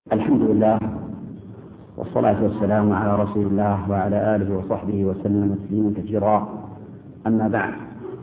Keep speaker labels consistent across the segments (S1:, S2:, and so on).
S1: الحمد لله والصلاة والسلام على رسول الله وعلى آله وصحبه وسلم تسليما كثيرا. أما بعد،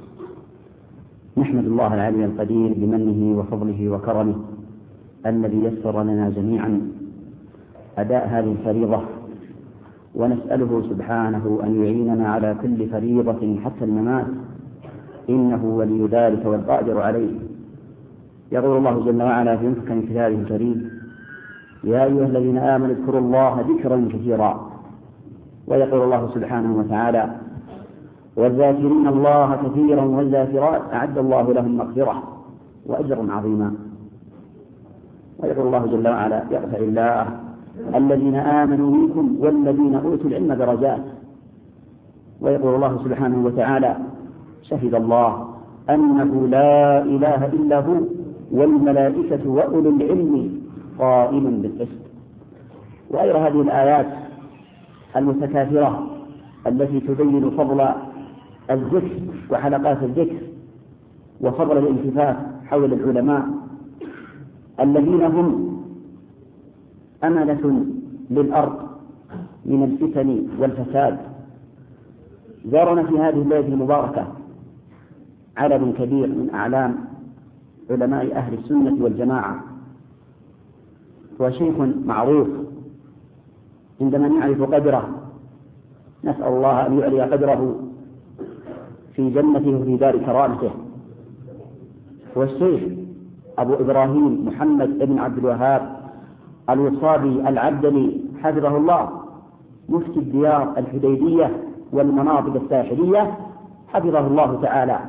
S1: نحمد الله العلي القدير بمنه وفضله وكرمه الذي يسر لنا جميعا أداء هذه الفريضة، ونسأله سبحانه أن يعيننا على كل فريضة حتى الممات، إنه ولي ذلك والقادر عليه. يقول الله جل وعلا في محكم كتابه الكريم: يا أيها الذين آمنوا اذكروا الله ذكرا كثيرا. ويقول الله سبحانه وتعالى: والذاكرين الله كثيرا والذاكرات أعد الله لهم مغفرة وأجرا عظيما. ويقول الله جل وعلا: يرفع الله الذين آمنوا منكم والذين أوتوا العلم درجات. ويقول الله سبحانه وتعالى: شهد الله أنه لا إله إلا هو والملائكة وأولو العلم قائما بالقسط. وغير هذه الآيات المتكاثرة التي تبين فضل الذكر وحلقات الذكر وفضل الالتفات حول العلماء الذين هم أمنة للأرض من الفتن والفساد. زارنا في هذه الليلة المباركة عدد كبير من أعلام علماء أهل السنة والجماعة، وشيخ معروف عندما نعرف قدره نسأل الله أن يعلي قدره في جنته وفي دار كرامته. والشيخ أبو إبراهيم محمد بن عبد الوهاب الوصابي العبدلي حفظه الله، مفتي الديار الحديدية والمناطق الساحلية حفظه الله تعالى.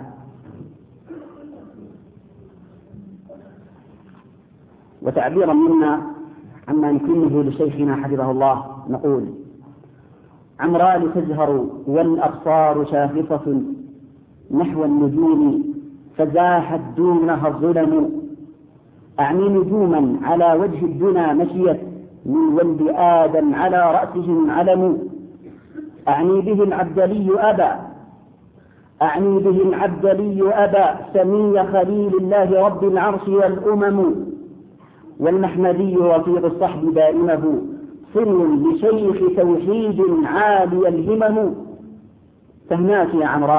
S1: وتعبيرا منا عما نكنه لشيخنا حفظه الله نقول: عمران تزهر والأبصار شاخصة نحو النجوم فزاحت دونها الظلم. أعني نجوما على وجه الدنا مشيت من ولد آدم على رأسهم علم. أعني به العبدلي أبا سمي خليل الله رب العرش والأمم. والمحمدي رفيق الصحب دائمه صن لشيخ توحيد عالي الهمم. فهناك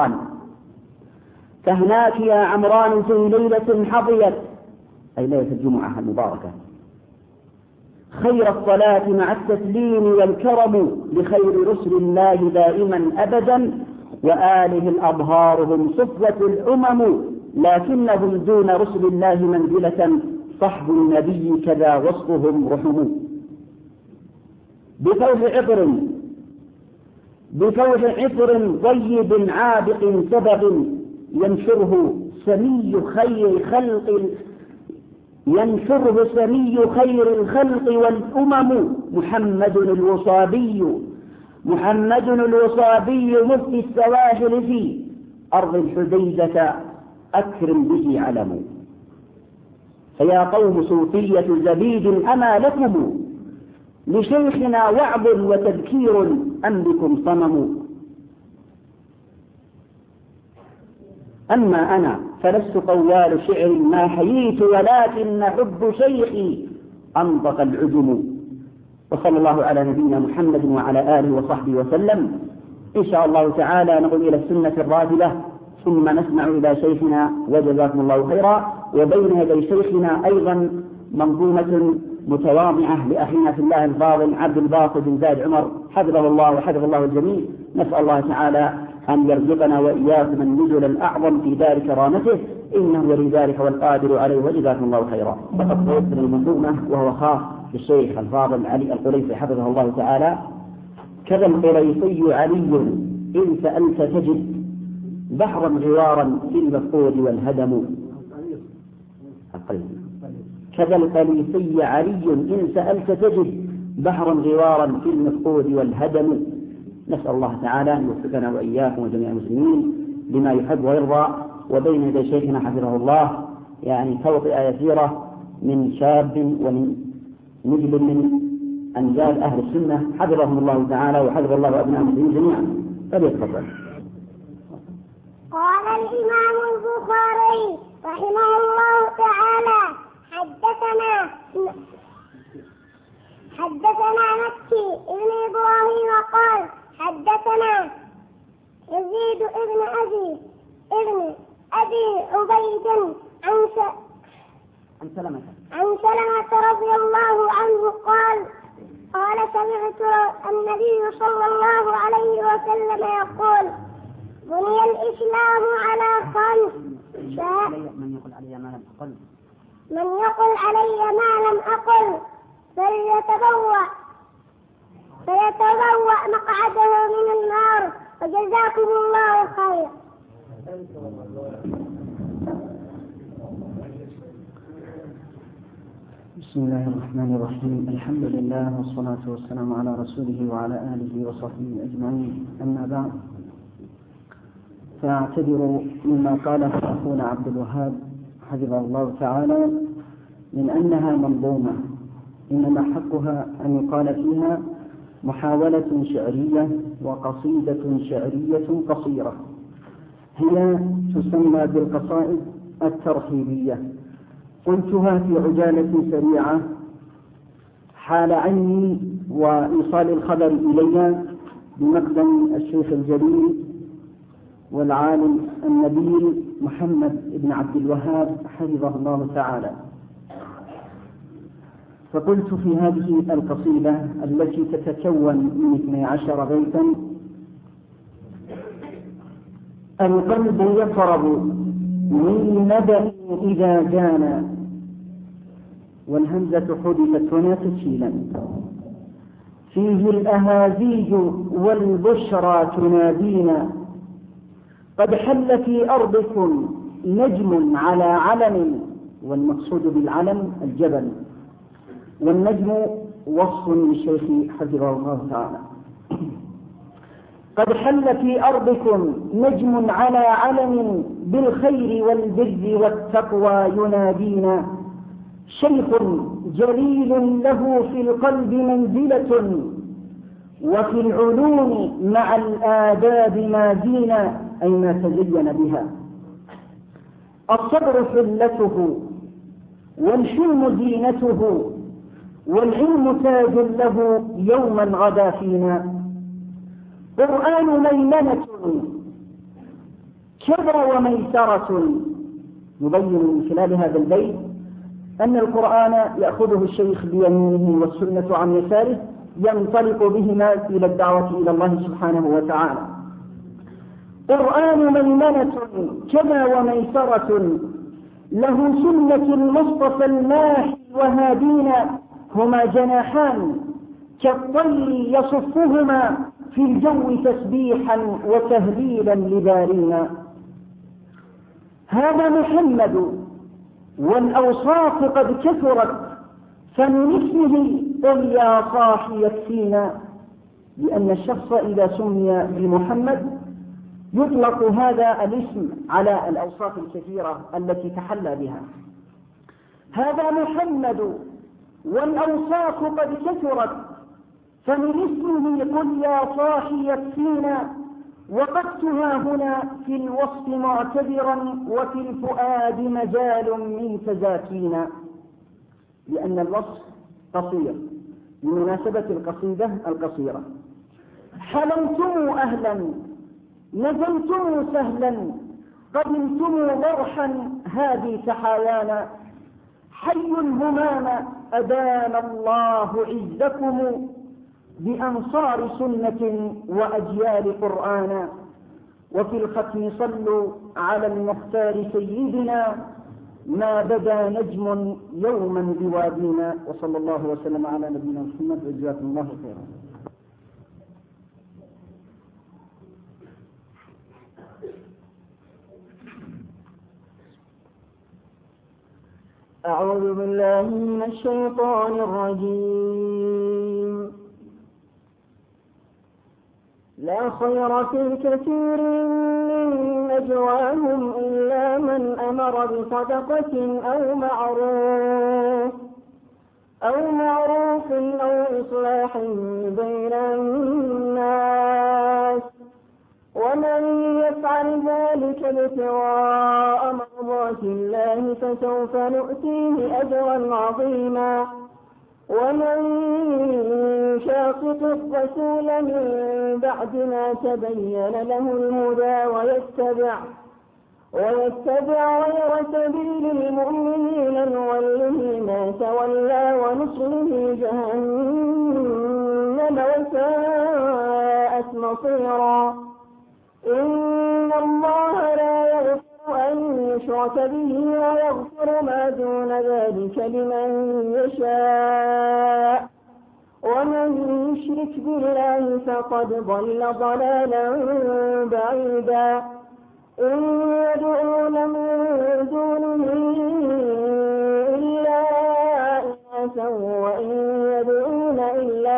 S1: يا عمران في ليلة حظيت، أي ليلة الجمعة المباركة، خير الصلاة مع التسليم والكرم لخير رسل الله دائما أبدا. وآله الأظهار هم صفوة الأمم، لكنهم دون رسل الله منزلة صحب النبي كذا وصفهم رحم. بفوح عطر طيب عابق سبب ينشره سمي خير الخلق والأمم. محمد الوصابي مفتي السواحل في أرض الحديدة أكرم به علم. فيا قوم صوفية زبيد أما لكم لشيخنا وعظ وتذكير أم بكم صمم. أما أنا فلست قوال شعر ما حييت، ولكن حب شيخي أنطق العجم. وصلى الله على نبينا محمد وعلى آله وصحبه وسلم. إن شاء الله تعالى نقول إلى السنة الراتبة، ثم نسمع إلى شيخنا وجزاكم الله خيرا. وبين يدي شيخنا أيضا منظومة متواضعة لأخينا في الله الفاضل عبد الباسط بن زايد عمر حفظه الله وحفظ الله الجميع. نسأل الله تعالى أن يرزقنا وإياكم النزل الأعظم في دار كرامته، إنه ولي ذلك والقادر عليه، وجزاكم الله خيرا. فقد توصل المنظومة وهو خاص بالشيخ الفاضل علي القليفي حفظه الله تعالى. كذا القليفي علي إن سألت تجد بحرا غوارا في المفقود والهدم. كذا القليفي علي إن سألت تجد بحرا غوارا في المفقود والهدم. نسأل الله تعالى أن يوفقنا وإياكم وجميع المسلمين لما يحب ويرضى. وبين يدي شيخنا حفظه الله يعني توطئة يسيرة من شاب ومن نجل من أنجال أهل السنة حفظهم الله تعالى وحفظ الله أبناء المسلمين جميعا. فليتفضل.
S2: قال الإمام البخاري رحمه الله تعالى: حدثنا حدثنا مكي ابن إبراهيم قال حدثنا يزيد ابن أبي عبيد عن سلمة رضي الله عنه قال سمعت النبي صلى الله عليه وسلم يقول بني الإسلام على خمس من يقل علي ما لم أقل فليتبوأ مقعده من النار وجزاكم الله خير.
S3: بسم الله الرحمن الرحيم. الحمد لله والصلاة والسلام على رسوله وعلى آله وصحبه أجمعين. أما بعد، فاعتذر مما قاله أخونا عبد الوهاب حفظه الله تعالى من أنها منظومة، إنما حقها أن يقال فيها محاولة شعرية وقصيدة شعرية قصيرة، هي تسمى بالقصائد الترحيبية. قلتها في عجالة سريعة حال عني وإيصال الخبر إلي بمقدم الشيخ الجليل والعالم النبيل محمد بن عبد الوهاب حفظه الله تعالى. فقلت في هذه القصيدة التي تتكون من 12 بيتا: القلب يفرغ من ندى إذا جانا، والهمزة حدثت هنا تسهيلا، فيه الأهازيج والبشرى تنادينا، قد حل في أرضكم نجم على علم، والمقصود بالعلم الجبل، والنجم وصف للشيخ حفظه الله تعالى. قد حل في أرضكم نجم على علم، بالخير والبر والتقوى ينادينا، شيخ جليل له في القلب منزلة، وفي العلوم مع الآداب ما زينا، أي ما تزين بها. الصبر حلته والحلم زينته، والعلم تاج له يوما غدا فينا، قرآن ميمنة كذا وميسرة. يبين من خلال هذا البيت أن القرآن يأخذه الشيخ بيمينه والسنة عن يساره، ينطلق بهما إلى الدعوة إلى الله سبحانه وتعالى. قرآن ميمنة كذا وميسرة، له سنة المصطفى الماحي وهادينا، هما جناحان كالطير يصفهما في الجو تسبيحا وتهليلا لبارينا. هذا محمد والأوصاف قد كثرت، فمن اسمه قل يا صاحي يكفينا، لأن الشخص إذا سمي بمحمد يطلق هذا الاسم على الأوصاف الكثيرة التي تحلى بها. هذا محمد والأوصاف قد كثرت، فمن اسمه قل يا صاحي يكفينا، وقفتها هنا في الوصف معتبرا، وفي الفؤاد مجال من تزاكينا، لأن الوصف قصير بمناسبة القصيدة القصيرة. حلمتم أهلا نزلتم سهلا، قدمتم ضرحا هذه تحايانا، حي الهمام أدام الله عزكم، بأنصار سنة وأجيال قرآنا، وفي الختم صلوا على المختار سيدنا، ما بدا نجم يوما بوادينا. وصلى الله وسلم على نبينا محمد وجزاكم الله خيرا.
S4: أعوذ بالله من الشيطان الرجيم. لا خير في كثير من نجواهم إلا من أمر بصدقة أو معروف أو إصلاح بين الناس، ومن يفعل ذلك ابتغاء مرضات الله فسوف نؤتيه أجرا عظيما، ومن يشاقق الرسول من بعد ما تبين له الهدى ويتبع غير سبيل المؤمنين نوله ما تولى ونصله جهنم وساءت مصيرا. إن الله لا يغفر أن يشرك به ويغفر ما دون ذلك لمن يشاء ومن يشرك بالله فقد ضل ضلالا بعيدا. إن يدعون من دونه إلا إناثا وإن يدعون إلا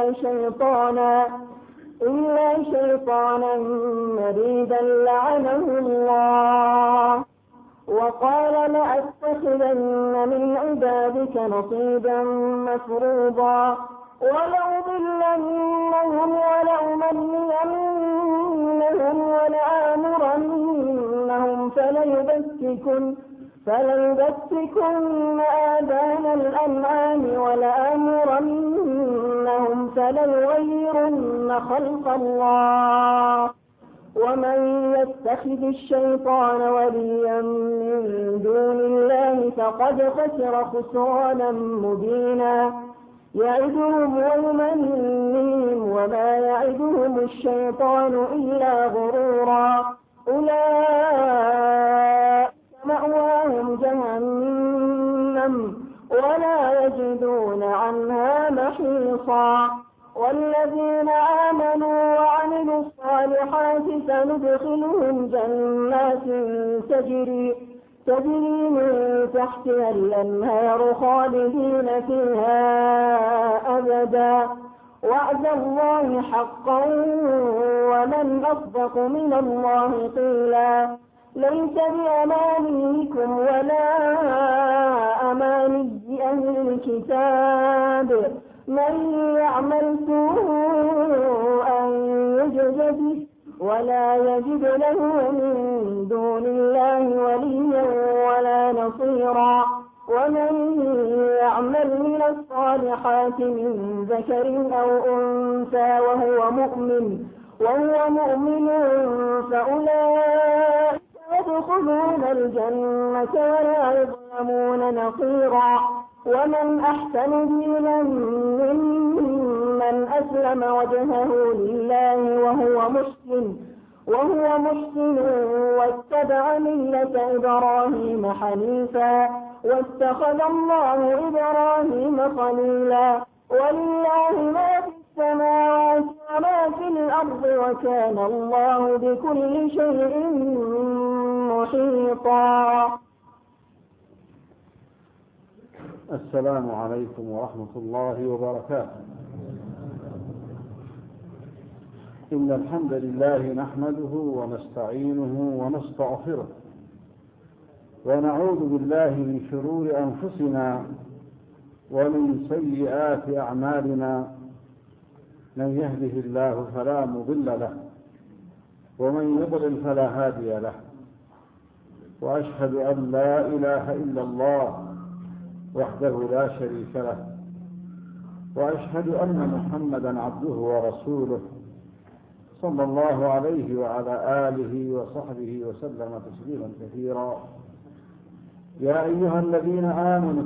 S4: شيطانا مريدا لعنه الله وقال لأتخذن من عبادك نصيبا مفروضا ولأضلنهم ولأمنينهم ولآمرنهم فليبتكن آذان الأنعام ولآمرنهم فليغيرن خلق الله ومن يتخذ الشيطان وليا من دون الله فقد خسر خسرانا مبينا. يعدهم ويمنيهم وما يعدهم الشيطان إلا غرورا. أولئك مأواهم جهنم ولا يجدون عنها محيصا. والذين آمنوا وعملوا الصالحات سندخلهم جنات تجري من تحتها الأنهار خالدين فيها أبدا وعد الله حقا ومن أصدق من الله قيلا. ليس بأمانيكم ولا أماني أهل الكتاب من يعمل سوءا يجز به ولا يجد له من دون الله وليا ولا نصيرا. ومن يعمل من الصالحات من ذكر أو أنثى وهو مؤمن فأولئك يدخلون الجنة ولا يظلمون نصيرا. ومن أحسن دينا ممن أسلم وجهه لله وهو محسن واتبع ملة إبراهيم حنيفا واتخذ الله إبراهيم خليلا. ولله ما في السماوات وما في الأرض وكان الله بكل شيء محيطا.
S5: السلام عليكم ورحمة الله وبركاته. إن الحمد لله نحمده ونستعينه ونستغفره ونعوذ بالله من شرور أنفسنا ومن سيئات أعمالنا. من يهده الله فلا مضل له ومن يضلل فلا هادي له. وأشهد أن لا إله إلا الله وحده لا شريك له وأشهد أن محمدا عبده ورسوله صلى الله عليه وعلى آله وصحبه وسلم تسليما كثيرا. يا أيها الذين آمنوا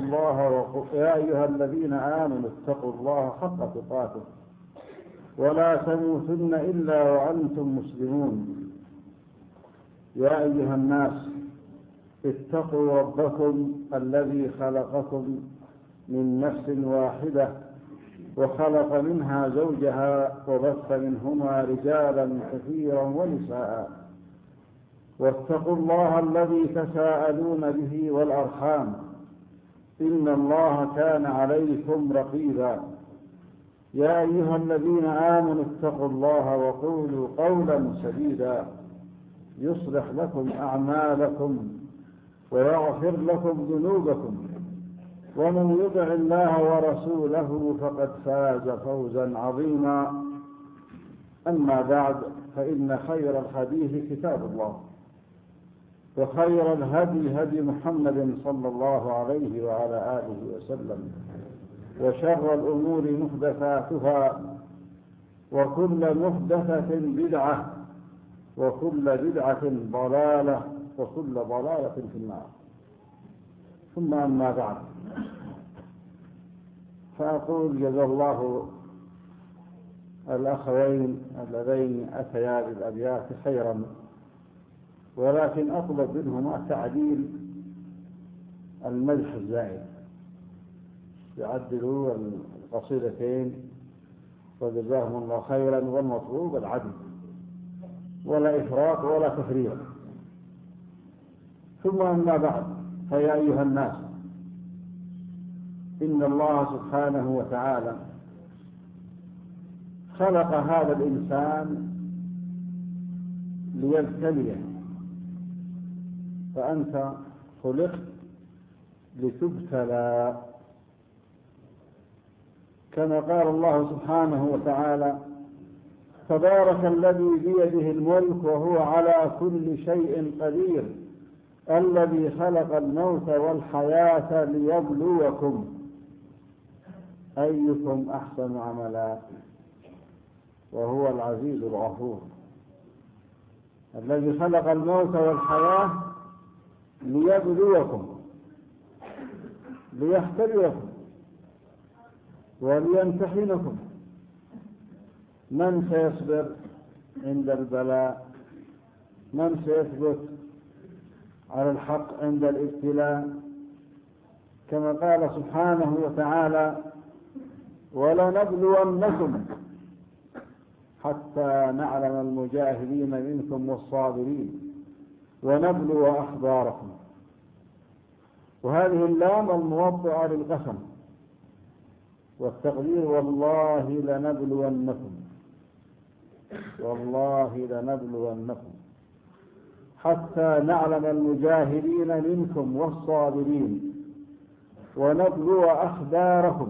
S5: اتقوا الله حق تقاته ولا تموتن إلا وأنتم مسلمون. يا أيها الناس اتقوا ربكم الذي خلقكم من نفس واحدة وخلق منها زوجها وبث منهما رجالا كثيرا ونساء. واتقوا الله الذي تساءلون به والأرحام إن الله كان عليكم رقيبا. يا أيها الذين آمنوا اتقوا الله وقولوا قولا سديدا يصلح لكم أعمالكم ويغفر لكم ذنوبكم ومن يطع الله ورسوله فقد فاز فوزا عظيما. أما بعد فإن خير الحديث كتاب الله وخير الهدي هدي محمد صلى الله عليه وعلى آله وسلم وشر الأمور محدثاتها وكل محدثة بدعة وكل بدعة ضلالة وكل ضلالة في النار. ثم أما بعد، فأقول جزا الله الأخوين اللذين أتيا بالأبيات خيرا، ولكن أطلب منهما تعديل المدح الزائد، يعدلوا القصيدتين وجزاهم الله خيرا، والمطلوب العدل ولا إفراط ولا تفريط. ثم أما بعد، فيا أيها الناس، إن الله سبحانه وتعالى خلق هذا الإنسان ليبتليه، فأنت خلقت لتبتلى، كما قال الله سبحانه وتعالى: تبارك الذي بيده الملك وهو على كل شيء قدير الذي خلق الموت والحياة ليبلوكم أيكم أحسن عملا وهو العزيز الغفور. الذي خلق الموت والحياة ليبلوكم، ليختبركم وليمتحنكم من سيصبر عند البلاء، من سيثبت على الحق عند الابتلاء، كما قال سبحانه وتعالى: ولنبلونكم حتى نعلم المجاهدين منكم والصابرين ونبلو أخباركم. وهذه اللام الموضعة للقسم، والتقدير: والله لنبلونكم، والله لنبلونكم حتى نعلم المجاهدين منكم والصابرين ونبلو أخباركم.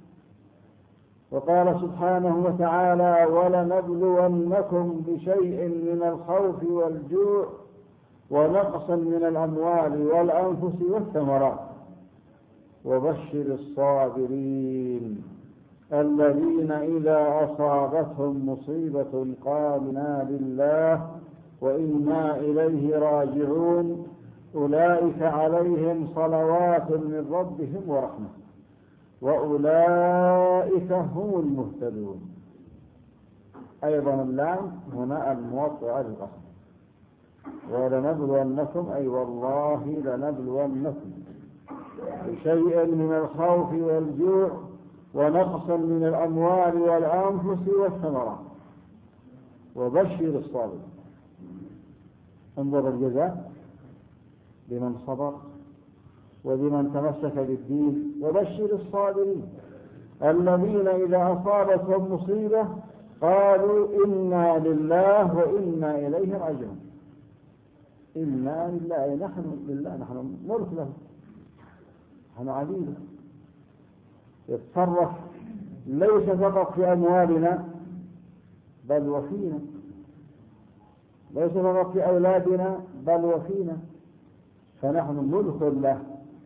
S5: وقال سبحانه وتعالى: ولنبلونكم بشيء من الخوف والجوع ونقص من الأموال والأنفس والثمرات وبشر الصابرين الذين إذا أصابتهم مصيبة قالوا إنا لله وإنا إليه راجعون أولئك عليهم صلوات من ربهم ورحمة وأولئك هم المهتدون. أيضا اللام هنا الموضع للقسم، ولنبلونكم أي والله لنبلونكم بشيء من الخوف والجوع ونقص من الأموال والأنفس والثمرات وبشر الصابرين. انظر الجزاء لمن صبر ولمن تمسك بالدين. وبشر الصابرين الذين إذا أصابتهم مصيبة قالوا إنا لله وإنا إليه راجعون. إنا لله، نحن لله، نحن ملك له، نحن عبيده، يتصرف ليس فقط في أموالنا بل وفينا، ليس فقط في أولادنا بل وفينا، فنحن ملك له،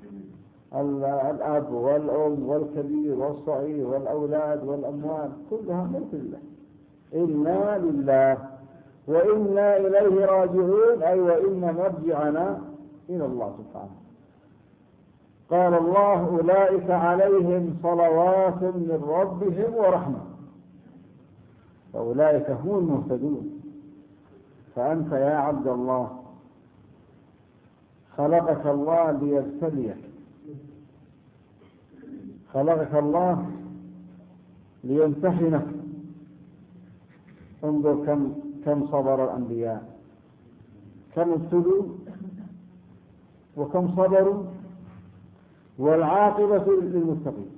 S5: الأب والأم والكبير والصغير والأولاد والأموال كلها ملك الله. إنا لله وإنا إليه راجعون، أي وإن مرجعنا إلى الله سبحانه. قال الله: أولئك عليهم صلوات من ربهم ورحمة، فأولئك هم المهتدون. فأنت يا عبد الله خلقك الله ليبتليك، خلقك الله ليمتحنك. انظر كم صبر الأنبياء، كم ابتلوا وكم صبروا، والعاقبة للمتقين.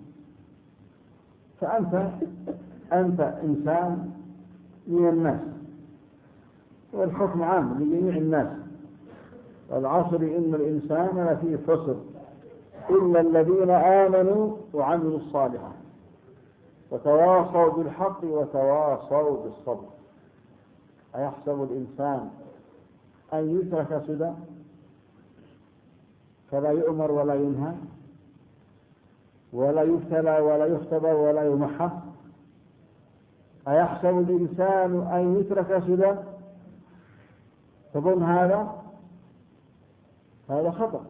S5: فأنت إنسان من الناس، والحكم عام لجميع الناس. والعصر إن الإنسان لفي خسر إلا الذين آمنوا وعملوا الصالحات وتواصوا بالحق وتواصوا بالصبر. أيحسب الإنسان أن يترك سدى فلا يؤمر ولا ينهى؟ ولا يبتلى ولا يختبر ولا يمحص؟ أيحسب الإنسان أن يترك سدى؟ تظن هذا خطأ.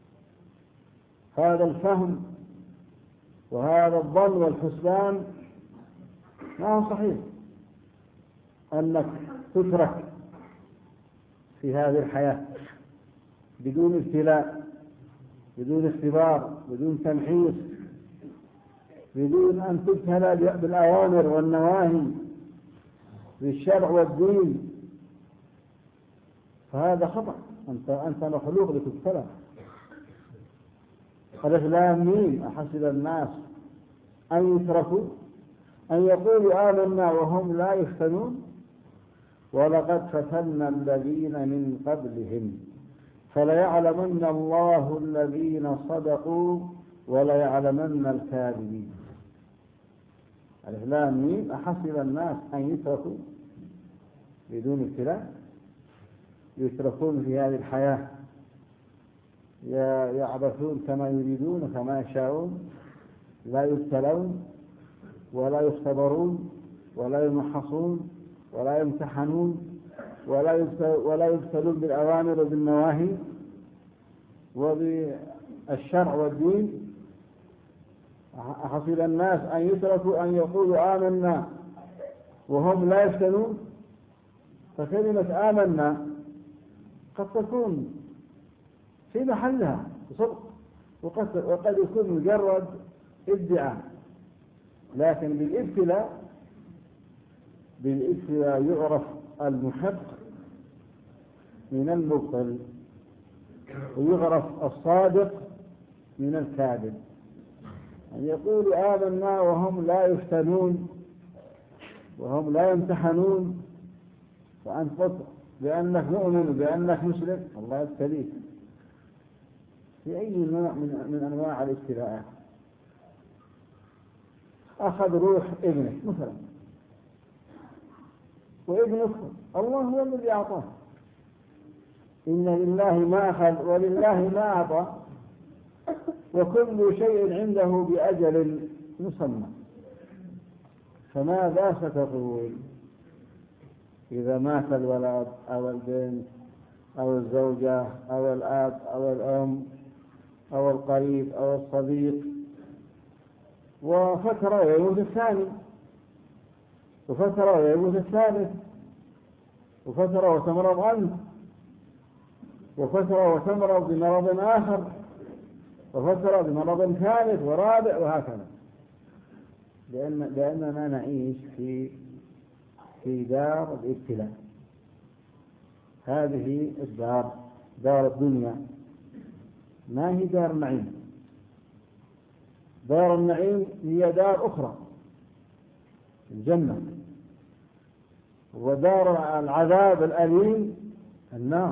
S5: هذا الفهم وهذا الظن والحسبان ما هو صحيح، أنك تترك في هذه الحياة بدون ابتلاء، بدون اختبار، بدون تمحيص، بدون أن تبتلى بالأوامر والنواهي، بالشرع والدين، فهذا خطأ. أنت مخلوق لتبتلى. ألف لام ميم أحسب الناس أن يتركوا أن يقولوا آمنا وهم لا يفتنون ولقد فتنا الذين من قبلهم فليعلمن الله الذين صدقوا وليعلمن الكاذبين. ألف لام ميم أحسب الناس أن يتركوا بدون ابتلاء، يتركون في هذه الحياة يعبثون كما يريدون كما يشاءون، لا يبتلون ولا يختبرون ولا يمحصون ولا يمتحنون ولا يبتلون بالأوامر وبالنواهي وبالشرع والدين. أحسب الناس أن يتركوا أن يقولوا آمنا وهم لا يفتنون. فكلمة آمنا قد تكون في محلها صدق، وقد يكون مجرد ادعاء، لكن بالابتلاء يعرف المحق من المبطل، ويعرف الصادق من الكاذب. أن يقول آمنا وهم لا يفتنون وهم لا يمتحنون، فأنت بأنك مؤمن بأنك مسلم الله يبتليك في أي نوع من أنواع الابتلاءات. أخذ روح ابنك مثلا، وابنك الله هو الذي أعطاه، إن لله ما أخذ ولله ما أعطى وكل شيء عنده بأجل مسمى. فماذا ستقول إذا مات الولد أو البنت أو الزوجة أو الأب أو الأم أو القريب أو الصديق، وفترة ويموت الثاني، وفترة ويموت الثالث، وفترة وتمرض أنت، وفترة وتمرض بمرض آخر، وفترة بمرض ثالث ورابع، وهكذا. لأننا نعيش في دار الابتلاء. هذه الدار دار الدنيا ما هي دار النعيم. دار النعيم هي دار أخرى الجنة، ودار العذاب الأليم النار.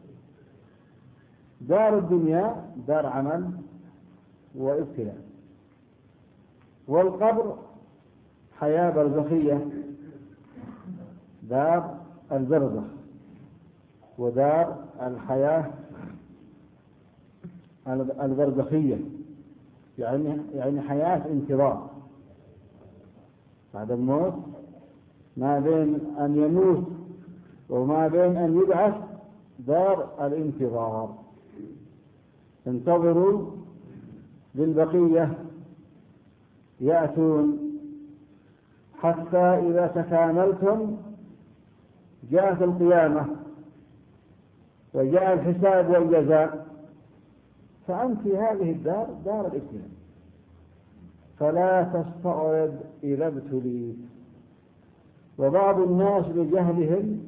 S5: دار الدنيا دار عمل وابتلاء، والقبر حياة برزخية، دار البرزخ، ودار الحياة البرزخية يعني حياة انتظار بعد الموت، ما بين أن يموت وما بين أن يبعث دار الانتظار. انتظروا بالبقية يأتون حتى إذا تكاملتم جاءت القيامة وجاء الحساب والجزاء، فأنت هذه الدار دار الابتلاء، فلا تستعرض إذا ابتليت. وبعض الناس لجهلهم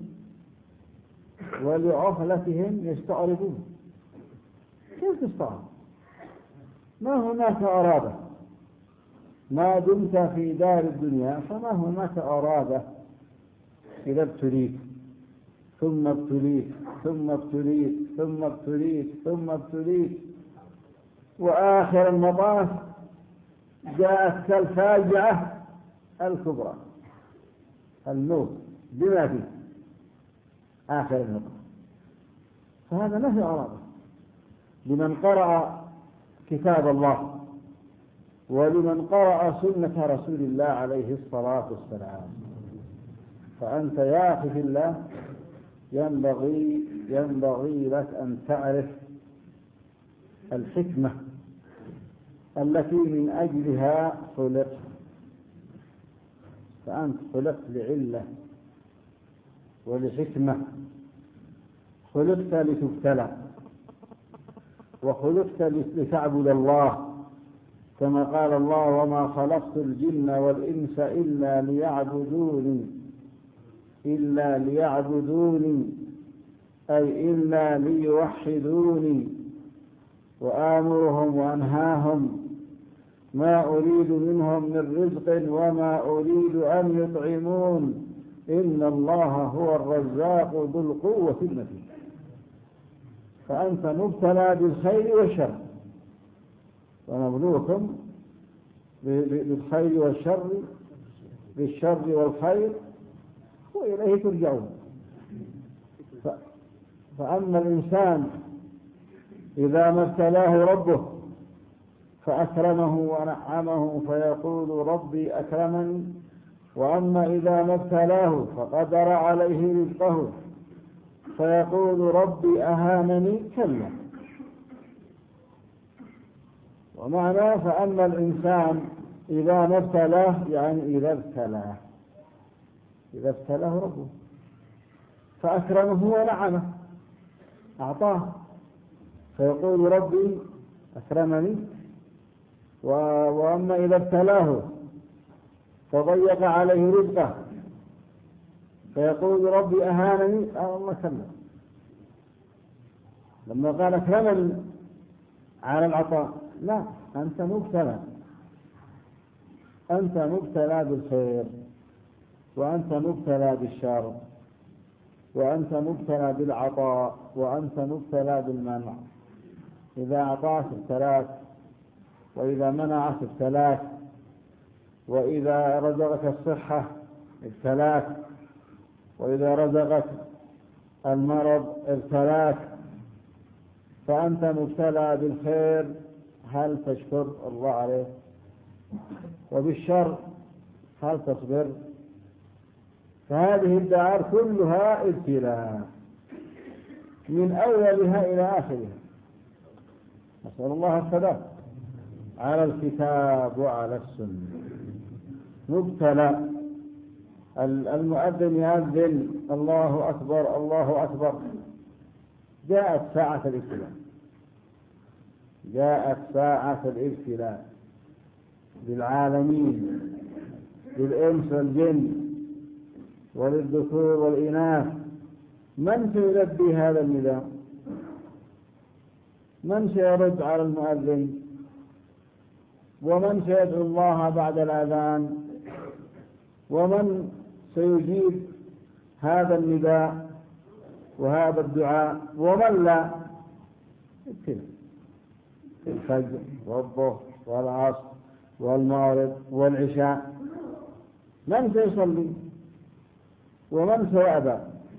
S5: ولعفلتهم يستعرضون. كيف تستعرض؟ ما هناك أرادة، ما دمت في دار الدنيا فما هناك أرادة. إذا ابتليت ثم ابتليت ثم ابتليت ثم ابتليت ثم ابتليت، وآخر المطاف جاءت الفاجعة الكبرى، الموت بما فيه آخر المطاف. فهذا ما في أرادة. لمن قرأ كتاب الله ولمن قرأ سنة رسول الله عليه الصلاة والسلام. فأنت يا أخي في الله ينبغي لك أن تعرف الحكمة التي من أجلها خلقت. فأنت خلقت لعلة ولحكمة، خلقت لتبتلى، وخلقت لتعبد الله، كما قال الله: وما خلقت الجن والإنس إلا ليعبدوني أي إلا ليوحدوني، وآمرهم وأنهاهم، ما أريد منهم من رزق وما أريد أن يطعمون، إن الله هو الرزاق ذو القوة المتين. فأنت مبتلى بالخير والشر، ونبلوكم بالخير والشر، بالشر والخير، وإليه ترجعون. فأما الإنسان إذا ما ابتلاه ربه فأكرمه ونعمه فيقول ربي أكرمني، وأما إذا ما ابتلاه فقدر عليه رزقه فيقول ربي أهانني، كلا. ومعنى فأما الإنسان إذا ما ابتلاه يعني إذا ابتلاه ربه فأكرمه ونعمه أعطاه فيقول ربي أكرمني. وأما إذا ابتلاه فضيق عليه رزقه فيقول ربي أهانني، الله كلا. لما قال أكرمني على العطاء، لا، أنت مبتلى بالخير، وأنت مبتلى بالشر، وأنت مبتلى بالعطاء، وأنت مبتلى بالمنع. إذا أعطاك ابتلاك، وإذا منعك ابتلاك، وإذا رزقك الصحة ابتلاك، وإذا رزقك المرض ابتلاك. فأنت مبتلى بالخير، هل تشكر الله عليه؟ وبالشر هل تصبر؟ فهذه الدار كلها ابتلاء من أولها إلى آخرها. نسأل الله السلام. على الكتاب وعلى السنة مبتلى. المؤذن يؤذن الله أكبر الله أكبر، جاءت ساعة الابتلاء للعالمين، للإنس والجن وللذكور والإناث. من سيلبي هذا النداء؟ من سيرد على المؤذن؟ ومن سيدعو الله بعد الأذان؟ ومن سيجيب هذا النداء وهذا الدعاء؟ ومن لا؟ الفجر والظهر والعصر والمغرب والعشاء، من سيصلي ومن سيأبى؟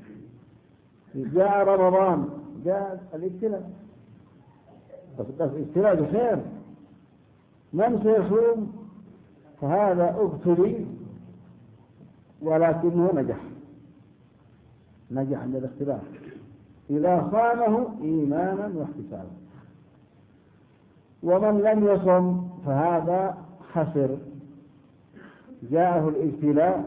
S5: جاء رمضان، جاء الابتلاء، بس ابتلاء بخير. من سيصوم؟ فهذا ابتلي ولكنه نجح عند الاختلاف إذا صامه إيمانا واحتسابا. ومن لم يصم فهذا خسر، جاءه الابتلاء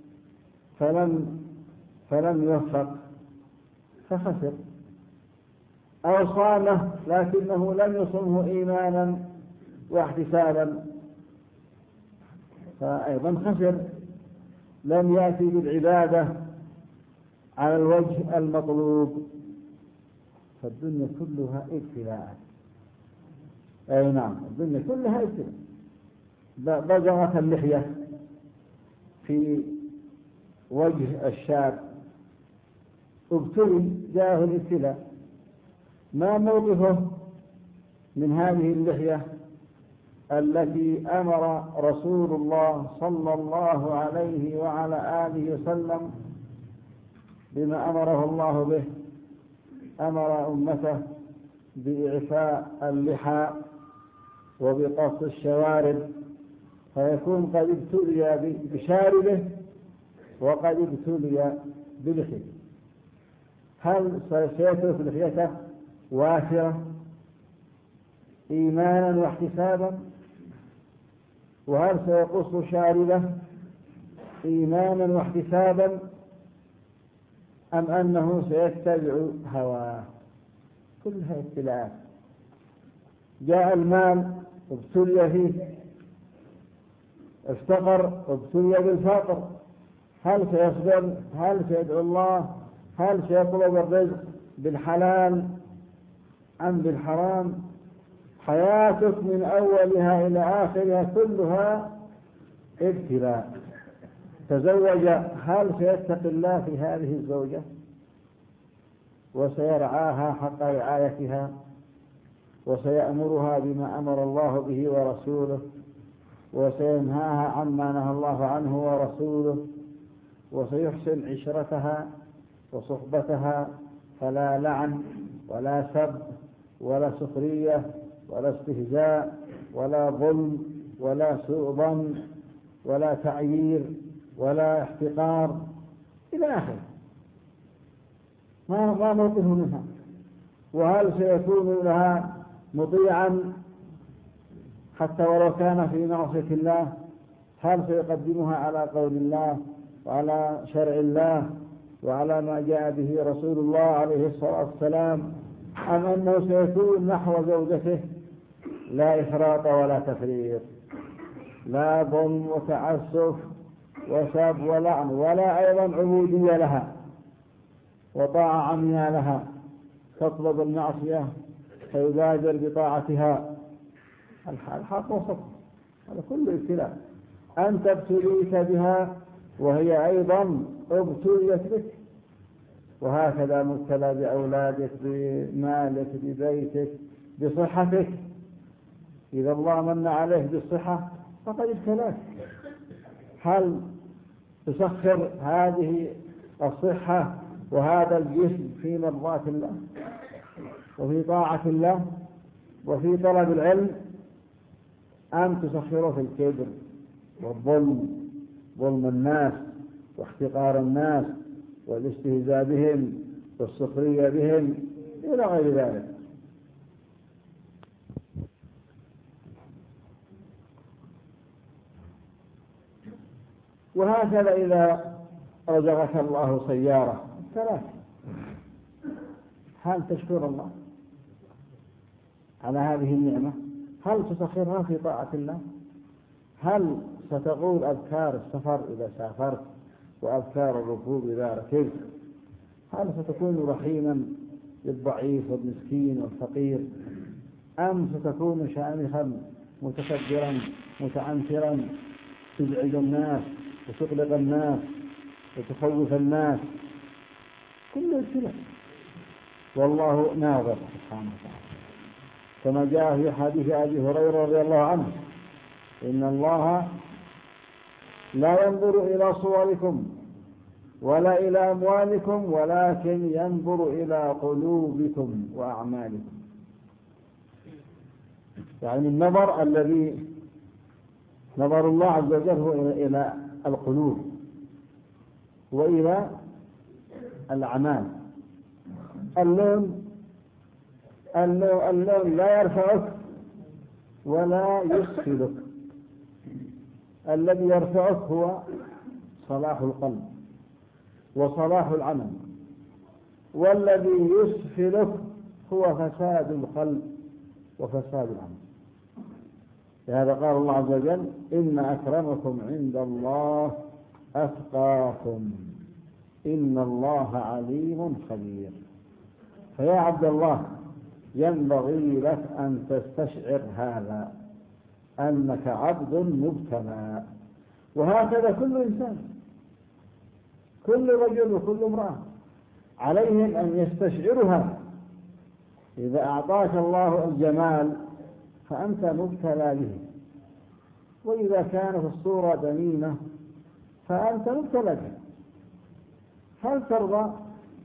S5: فلم يوفق فخسر، أو صامه لكنه لم يصمه إيمانا واحتسابا فأيضا خسر، لم يأتي بالعبادة على الوجه المطلوب. فالدنيا كلها ابتلاء. أي نعم، الدنيا كلها ابتلاء. بزغت اللحية في وجه الشاب، ابتلي، جاءه الابتلاء. ما موقفه من هذه اللحية التي أمر رسول الله صلى الله عليه وعلى آله وسلم بما أمره الله به؟ أمر أمته بإعفاء اللحى وبقص الشوارب، فيكون قد ابتلي بشاربه وقد ابتلي بلحيته. هل سيترك لحيته وافرة إيمانا واحتسابا، وهل سيقص شاربه إيمانا واحتسابا، أم أنه سيتبع هواه؟ كلها ابتلاءات. جاء المال ابتلي فيه، افتقر ابتلي بالفقر، هل سيصبر؟ هل سيدعو الله؟ هل سيطلب الرزق بالحلال أم بالحرام؟ حياتك من أولها إلى آخرها كلها ابتلاء. تزوج، هل سيتقي الله في هذه الزوجة وسيرعاها حق رعايتها وسيأمرها بما أمر الله به ورسوله وسينهاها عما نهى الله عنه ورسوله وسيحسن عشرتها وصحبتها، فلا لعن ولا سب ولا سخرية ولا استهزاء ولا ظلم ولا سوء ظن ولا تعيير ولا احتقار إلى آخره، ما موقفه منها. وهل سيكون لها مطيعا حتى ولو كان في معصية الله؟ هل سيقدمها على قول الله وعلى شرع الله وعلى ما جاء به رسول الله عليه الصلاة والسلام، أم أنه سيكون نحو زوجته لا إفراط ولا تفريط، لا ظلم وتعسف وسب ولعن، ولا أيضا عبودية لها وطاعة عمياء لها، تطلب المعصية فيبادر بطاعتها؟ الحق وسط، هذا كله ابتلاء. أنت ابتليت بها وهي أيضا ابتليت بك، وهكذا مبتلى بأولادك، بمالك، ببيتك، بصحتك. إذا الله من عليه بالصحة فقد ابتلاك. هل تسخر هذه الصحة وهذا الجسم في مرضاة الله وفي طاعة الله وفي طلب العلم، أم تسخره في الكبر والظلم، ظلم الناس واحتقار الناس والاستهزاء بهم والسخرية بهم إلى غير ذلك؟ وهكذا إذا رزقك الله سيارة ثلاث، هل تشكر الله على هذه النعمة؟ هل تسخرها في طاعة الله؟ هل ستقول أذكار السفر إذا سافرت وأذكار الركوب إذا ركبت؟ هل ستكون رحيما بالضعيف والمسكين والفقير، أم ستكون شامخا متكبرا متعنترا تزعج الناس وتقلق الناس وتخوف الناس؟ كل ابتلاء، والله ناظر سبحانه وتعالى، كما جاء في حديث أبي هريرة رضي الله عنه: إن الله لا ينظر إلى صوركم ولا إلى أموالكم ولكن ينظر إلى قلوبكم وأعمالكم. يعني النظر الذي نظر الله عز وجل هو إلى القلوب وإلى الأعمال. اللون لا يرفعك ولا يسفلك، الذي يرفعك هو صلاح القلب وصلاح العمل، والذي يسفلك هو فساد القلب وفساد العمل. لهذا قال الله عز وجل: إن أكرمكم عند الله أتقاكم إن الله عليم خبير. فيا عبد الله، ينبغي لك أن تستشعر هذا، أنك عبد مبتلى. وهكذا كل إنسان، كل رجل وكل امرأة عليهم أن يستشعروا هذا. إذا أعطاك الله الجمال فأنت مبتلى به، وإذا كانت الصورة دميمة فأنت مبتلى به. هل ترضى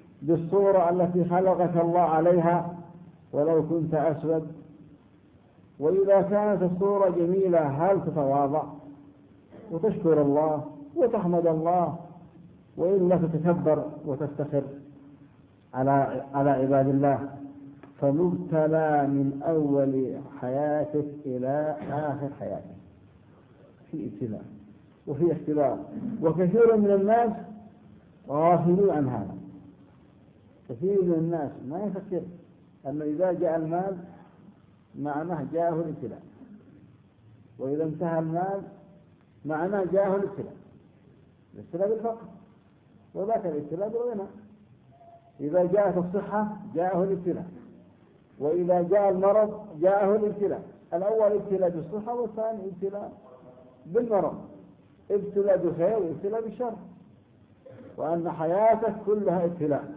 S5: بالصورة التي خلقك الله عليها ولو كنت أسود؟ وإذا كانت الصورة جميلة هل تتواضع وتشكر الله وتحمد الله، وإلا تتكبر وتفتخر على عباد الله؟ فمبتلى من أول حياتك إلى آخر حياتك في ابتلاء وفي اختبار، وكثير من الناس غافلون عن هذا. كثير من الناس ما يفكر أن إذا جاء المال معناه جاءه الابتلاء، وإذا انتهى المال معناه جاءه الابتلاء بالفقر، وذاك الابتلاء بالغنى. إذا جاءت الصحة جاءه الابتلاء، وإذا جاء المرض جاءه الابتلاء. الأول ابتلاء بالصحة، والثاني ابتلاء بالمرض، ابتلاء بالخير وابتلاء بالشر، وأن حياتك كلها ابتلاء.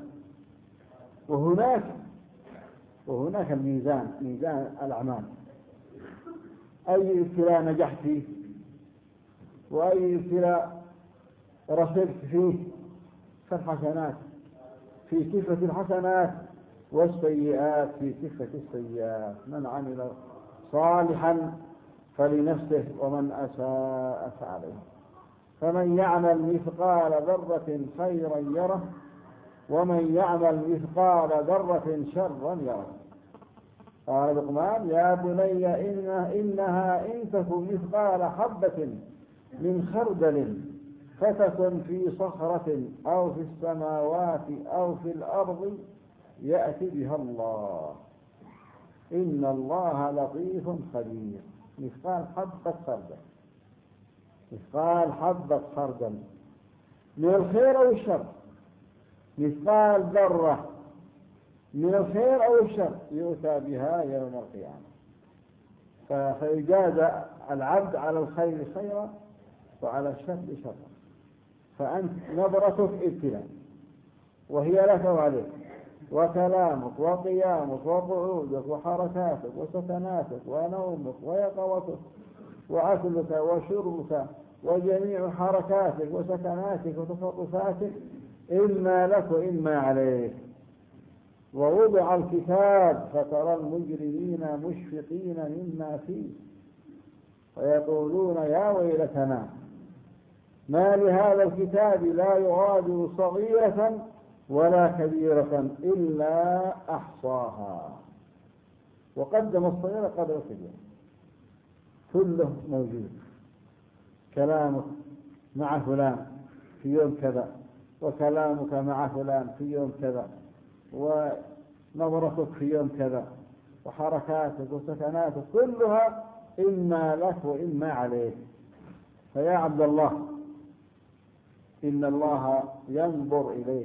S5: وهناك الميزان، ميزان الأعمال. أي ابتلاء نجحت فيه وأي ابتلاء رسبت فيه فالحسنات في كفة الحسنات، والسيئات في كفة السيئات. من عمل صالحا فلنفسه ومن أساء فعليه. فمن يعمل مثقال ذرة خيرا يره، ومن يعمل مثقال ذرة شرا يره. قال لقمان: يا بني إنها إن تك مثقال حبة من خردل فتكن في صخرة أو في السماوات أو في الأرض يأتي بها الله، إن الله لطيف خبير. مثقال حبة خردل، مثقال حبة خردل من الخير أو الشر، مثقال ذرة من الخير أو الشر يؤتى بها يوم القيامة. فيجازى العبد على الخير خيرا وعلى الشر شرا. فأنت نظرتك ابتلاء وهي لك وعليك، وكلامك وقيامك وقعودك وحركاتك وسكناتك ونومك ويقظتك وأكلك وشربك وجميع حركاتك وسكناتك وتصرفاتك إما لك وإما عليك. ووضع الكتاب فترى المجرمين مشفقين مما فيه ويقولون يا ويلتنا ما لهذا الكتاب لا يغادر صغيرة ولا كبيرة إلا أحصاها. وقدم الصغيرة قبل الكبيرة، كله موجود. كلامك مع فلان في يوم كذا، وكلامك مع فلان في يوم كذا، ونظرتك في يوم كذا، وحركاتك وسكناتك كلها إما لك وإما عليك. فيا عبد الله، إن الله ينظر إليك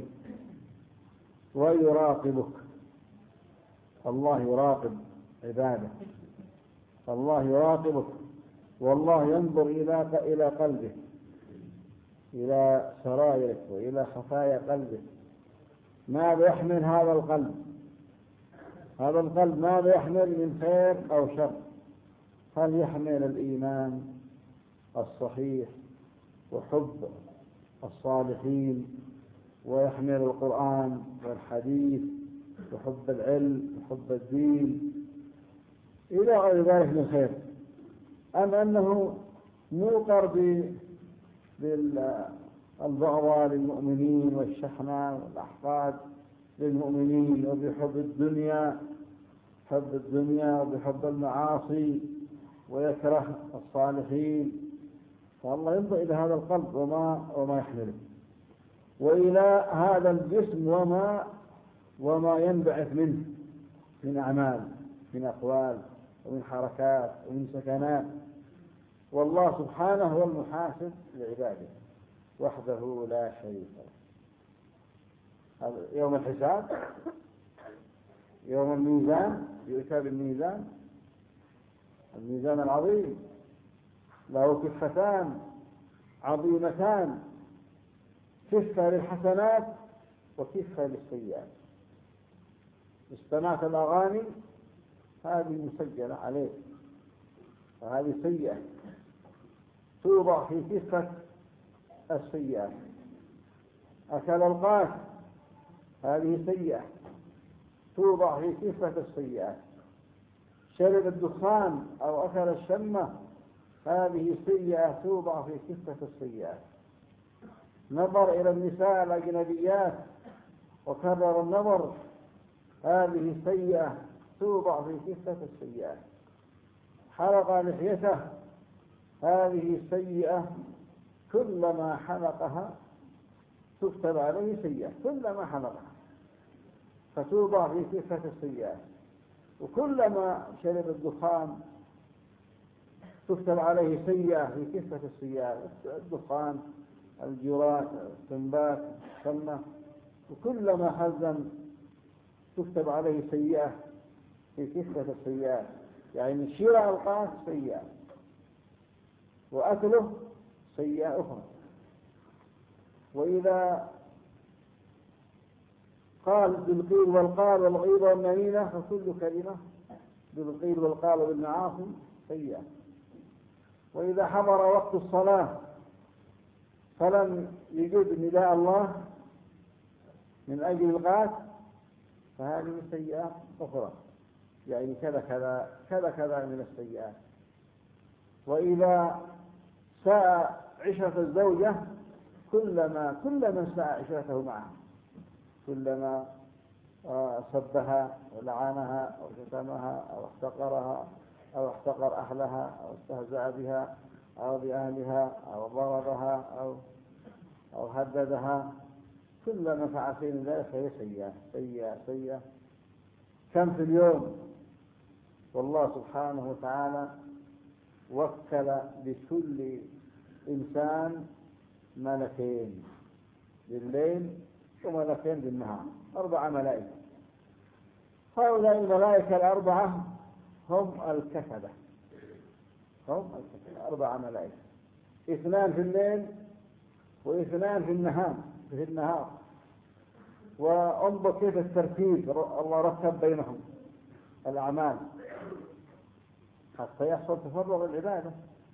S5: ويراقبك. الله يراقب عباده، الله يراقبك، والله ينظر إلى قلبك، إلى سرائرك وإلى خفايا قلبك. ماذا يحمل هذا القلب؟ هذا القلب ماذا يحمل من خير أو شر؟ هل يحمل الإيمان الصحيح وحب الصالحين، ويحمل القرآن والحديث وحب العلم وحب الدين إلى غير ذلك من خير، أم أنه موقر بالبغضاء للمؤمنين والشحناء والأحقاد للمؤمنين، وبحب الدنيا، حب الدنيا وبحب المعاصي، ويكره الصالحين؟ فالله ينظر إلى هذا القلب وما يحمله، وإلى هذا الجسم وما ينبعث منه من أعمال، من أقوال ومن حركات ومن سكنات. والله سبحانه هو المحاسب لعباده وحده لا شريك له. يوم الحساب، يوم الميزان، يؤتى بالميزان، الميزان العظيم له كفتان عظيمتان، كفة للحسنات وكفة للسيئات. استمعت الأغاني هذه مسجلة عليك، وهذه سيئة توضع في كفة السيئات. أكل القاس هذه سيئة توضع في كفة السيئات. شرب الدخان أو أكل الشمة هذه سيئة توضع في كفة السيئات. نظر إلى النساء الأجنبيات وكرر النظر هذه سيئة توضع في كفة السيئات. حلق لحيته هذه سيئة كلما حلقها تكتب عليه سيئة كلما حلقها فتوضع في كفة السيئات. وكلما شرب الدخان تكتب عليه سيئة في كفة السيئات. الدخان الجرات التنبات الشمة وكلما حزن تكتب عليه سيئة في كفة السيئات. يعني شراء القاس سيئة وأكله سيئة أخرى. وإذا قال بالقيل والقال والغيبة والنميمة فكل كلمة بالقيل والقال والمعاصي سيئة. وإذا حضر وقت الصلاة فلم يجد نداء الله من أجل الغاث فهذه سيئة أخرى. يعني كذا كذا كذا كذا من السيئات. وإذا ساء عشرة الزوجة كلما ساء عشرته معها كلما سبها ولعنها أو شتمها أو احتقرها أو احتقر أهلها أو استهزأ بها أو بأهلها أو ضربها أو هددها كلما فعل شيء من ذلك فهي سيئة سيئة سيئة. كم في اليوم والله سبحانه وتعالى وكل بكل إنسان ملكين بالليل وملكين بالنهار 4 ملائكة. هؤلاء الملائكة ال4 هم الكتبة 4 ملائكة 2 في الليل و2 في النهار. وانظر كيف الترتيب الله رتب بينهم الأعمال حتى يحصل تفرغ العبادة.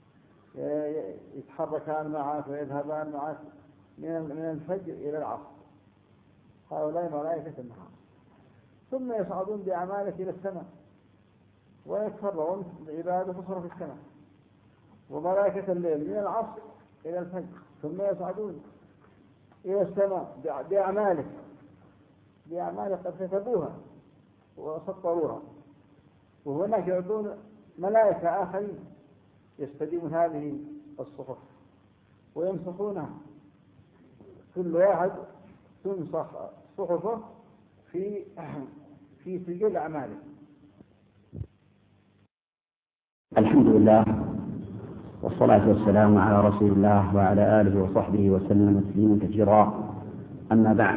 S5: يتحركان معك ويذهبان معك من الفجر إلى العصر. هؤلاء ملائكة النهار. ثم يصعدون بأعمالك إلى السماء ويتفرغون العبادة تصرف في السماء. وملائكة الليل من العصر إلى الفجر ثم يصعدون إلى السماء بأعمالك قد كتبوها وسطروها. وهناك يعطون ملائكة آخرين يستديمون هذه الصحف ويمسخونها. كل واحد تنسخ صحفه في سجل أعماله.
S1: الحمد لله والصلاة والسلام على رسول الله وعلى آله وصحبه وسلم تسليما كثيرا. أما بعد،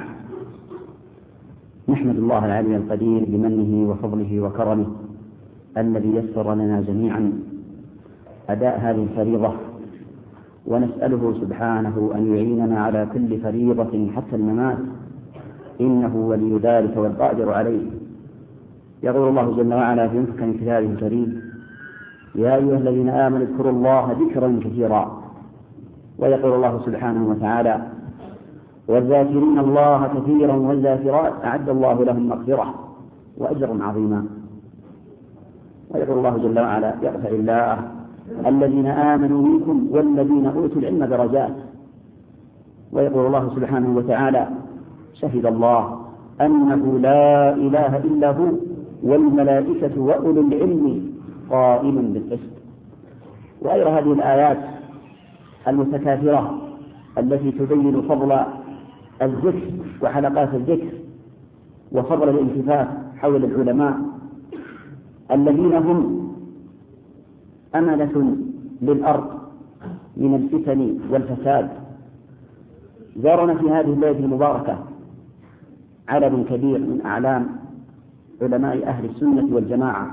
S1: نحمد الله العلي القدير بمنه وفضله وكرمه الذي يسر لنا جميعا أداء هذه الفريضة، ونسأله سبحانه أن يعيننا على كل فريضة حتى الممات، إنه ولي ذلك والقادر عليه. يقول الله جل وعلا في محكم كتابه الكريم: يا أيها الذين آمنوا اذكروا الله ذكرا كثيرا. ويقول الله سبحانه وتعالى: والذاكرين الله كثيرا والذاكرات أعد الله لهم مغفرة وأجرا عظيما. ويقول الله جل وعلا: يرفع الله الذين آمنوا منكم والذين أوتوا العلم درجات. ويقول الله سبحانه وتعالى: شهد الله أنه لا إله إلا هو والملائكة وأولو العلم قائما بالقسط. وغير هذه الآيات المتكاثرة التي تبين فضل الذكر وحلقات الذكر وفضل الالتفات حول العلماء الذين هم أمنة للأرض من الفتن والفساد. زارنا في هذه الليلة المباركة عدد كبير من أعلام علماء أهل السنة والجماعة،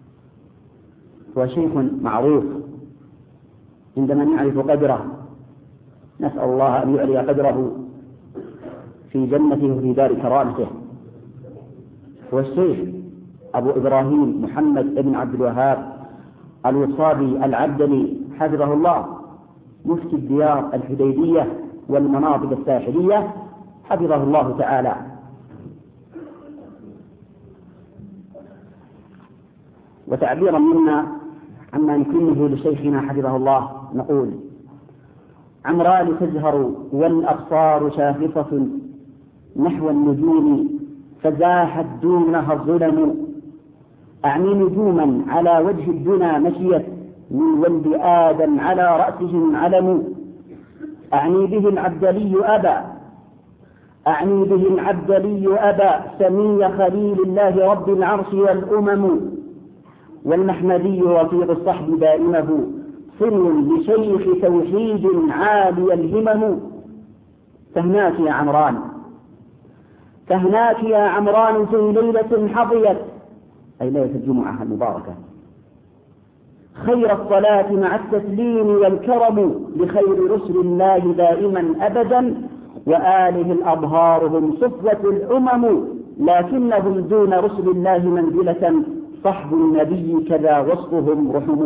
S1: وشيخ معروف عندما نعرف قدره نسأل الله أن يعلي قدره في جنته وفي دار كرامته. والشيخ أبو إبراهيم محمد بن عبد الوهاب الوصابي العبدلي حفظه الله، مفتي الديار الحديدية والمناطق الساحلية حفظه الله تعالى. وتعبيرا منا عما نكرمه لشيخنا حفظه الله نقول: عمران تزهر والأبصار شاخصة نحو النجوم فزاحت دونها الظلم. أعني نجوما على وجه الدنا مشيت من ولد آدم على رأسهم علم. أعني به العبدلي أبا سمي خليل الله رب العرش والأمم. والمحمدي رفيق الصحب دائمه صن لشيخ توحيد عالي الهمم. تهناك يا عمران، تهناك يا عمران في ليلة حظيت، أي ليلة الجمعة المباركة، خير الصلاة مع التسليم والكرم لخير رسل الله دائما أبدا، وآله الأبهار هم صفوة الأمم، لكنهم دون رسل الله منزلة صحب النبي كذا وصفهم رحم.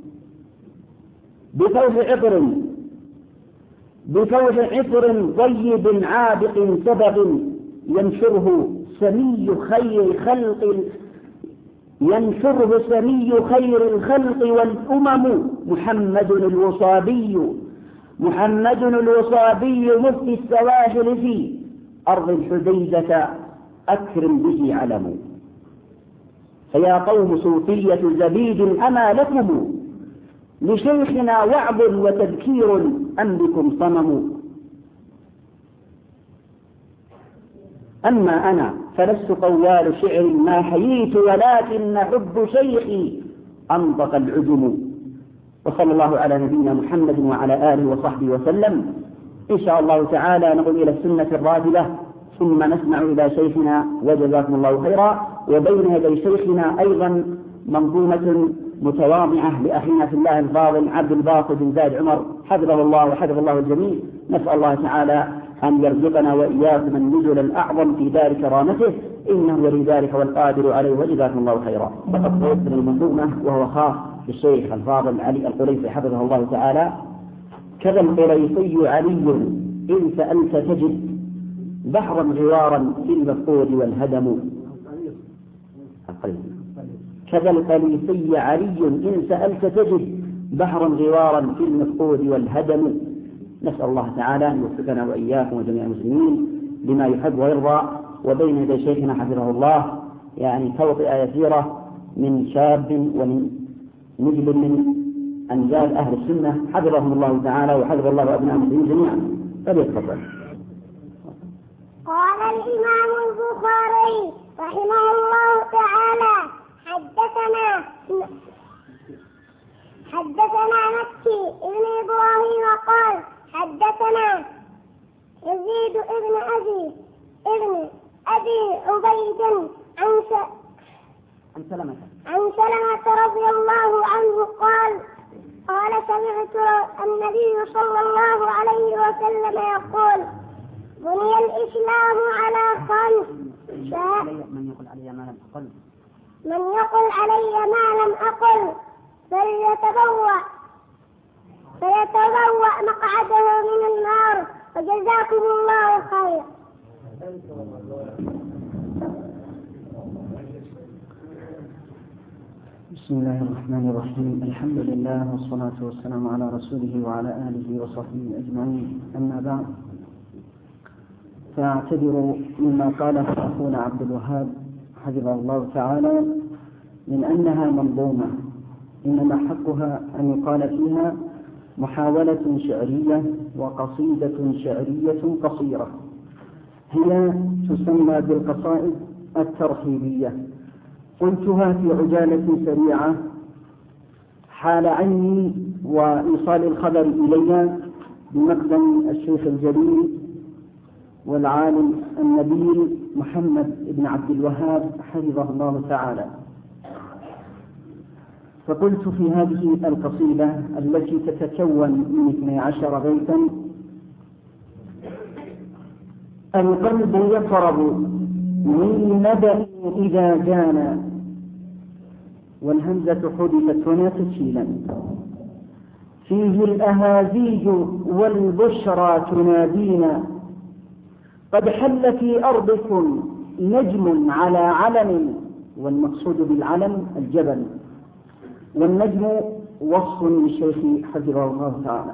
S1: بفوح عطر ضيب عابق سبغ ينشره سمي خير الخلق والأمم. محمد الوصابي مفتي السواحل في أرض الحديدة أكرم به علم. فيا قوم صوفية زبيد أما لكم لشيخنا وعظ وتذكير أم بكم صمم. أما أنا فلست قوال شعر ما حييت، ولكن حب شيخي أنطق العجم. وصلى الله على نبينا محمد وعلى آله وصحبه وسلم. إن شاء الله تعالى نقول إلى السنة الراتبة، ثم نسمع إلى شيخنا وجزاكم الله خيرا. وبين يدي شيخنا أيضا منظومة متواضعة لأخينا في الله الفاضل عبد الباسط بن زايد عمر حفظه الله وحفظ الله الجميع. نسأل الله تعالى أن يرزقنا وإياكم النزل الأعظم في دار كرامته، إنه ولي ذلك والقادر عليه، وجزاكم الله خيرا. فقد قلت المنظومة وهو خاص بالشيخ الفاضل علي القريفي حفظه الله تعالى. كذا القريفي علي إن سألت تجد بحرا غوارا في المفقود والهدم. كذا القريفي علي إن سألت تجد بحرا غوارا في المفقود والهدم. نسأل الله تعالى أن يوفقنا وإياكم وجميع المسلمين لما يحب ويرضى. وبين يدي شيخنا حفظه الله يعني توطئة يسيرة من شاب ومن نجل من أنجال أهل السنة حفظهم الله تعالى وحفظ الله أبناء المسلمين جميعا. فليتفضل.
S2: قال الإمام البخاري رحمه الله تعالى: حدثنا مكي ابن إبراهيم قال حدثنا يزيد ابن أبي عبيد عن سلمة رضي الله عنه قال سمعت النبي صلى الله عليه وسلم يقول: بني الإسلام على خمس. من يقل علي ما لم أقل فليتبوأ مقعده من النار، وجزاكم الله خير.
S3: بسم الله الرحمن الرحيم. الحمد لله والصلاة والسلام على رسوله وعلى آله وصحبه أجمعين. أما بعد، فاعتبروا مما قاله أخونا عبد الوهاب حفظه الله تعالى من أنها منظومة، إنما حقها أن يقال فيها محاولة شعرية وقصيدة شعرية قصيرة. هي تسمى بالقصائد الترحيبية. قلتها في عجالة سريعة حال عني وإيصال الخبر إلي بمقدم الشيخ الجليل والعالم النبيل محمد بن عبد الوهاب حفظه الله تعالى. فقلت في هذه القصيدة التي تتكون من 12 بيتا: القلب يطرب من نبأ إذا جانا، والهمزة حذفت هنا تسهيلا، فيه الأهازيج والبشرى تنادينا، قد حل في أرضكم نجم على علم، والمقصود بالعلم الجبل، والنجم وصف للشيخ حفظه الله تعالى.